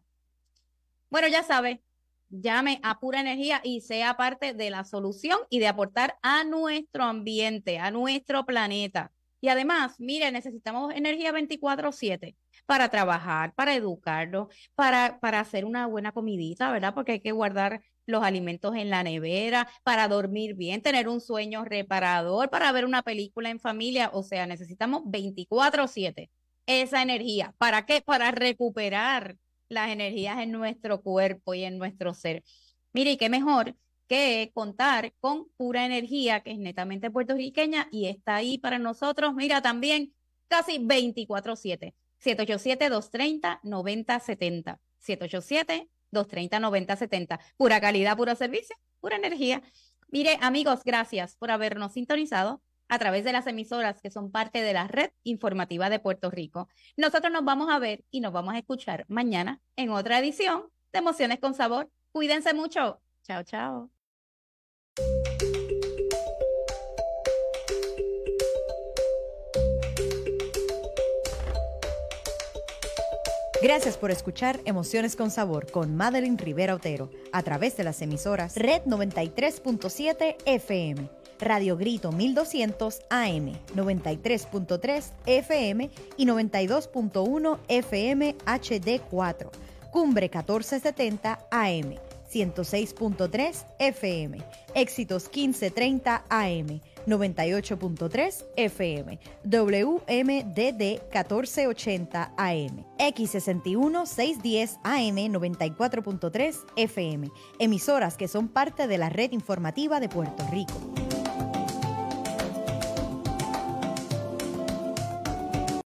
Speaker 3: Bueno, ya sabe, llame a Pura Energía y sea parte de la solución y de aportar a nuestro ambiente, a nuestro planeta. Y además, mire, necesitamos energía veinticuatro siete para trabajar, para educarnos, para, para hacer una buena comidita, ¿verdad? Porque hay que guardar los alimentos en la nevera, para dormir bien, tener un sueño reparador, para ver una película en familia. O sea, necesitamos veinticuatro siete esa energía. ¿Para qué? Para recuperar las energías en nuestro cuerpo y en nuestro ser. Mire, y qué mejor que contar con Pura Energía, que es netamente puertorriqueña y está ahí para nosotros, mira, también casi veinticuatro siete. siete ocho siete, dos tres cero, nueve cero siete cero. siete ocho siete, dos tres cero, nueve cero siete cero. Pura calidad, puro servicio, pura energía. Mire, amigos, gracias por habernos sintonizado a través de las emisoras que son parte de la red informativa de Puerto Rico. Nosotros nos vamos a ver y nos vamos a escuchar mañana en otra edición de Emociones con Sabor. Cuídense mucho. Chao, chao.
Speaker 2: Gracias por escuchar Emociones con Sabor con Madeline Rivera Otero a través de las emisoras Red noventa y tres punto siete F M, Radio Grito mil doscientos A M, noventa y tres punto tres F M y noventa y dos punto uno F M H D cuatro, Cumbre catorce setenta A M, ciento seis punto tres F M, Éxitos quince treinta A M, noventa y ocho punto tres F M, W M D D catorce ochenta A M, X sesenta y uno seiscientos diez A M, noventa y cuatro punto tres F M, emisoras que son parte de la red informativa de Puerto Rico.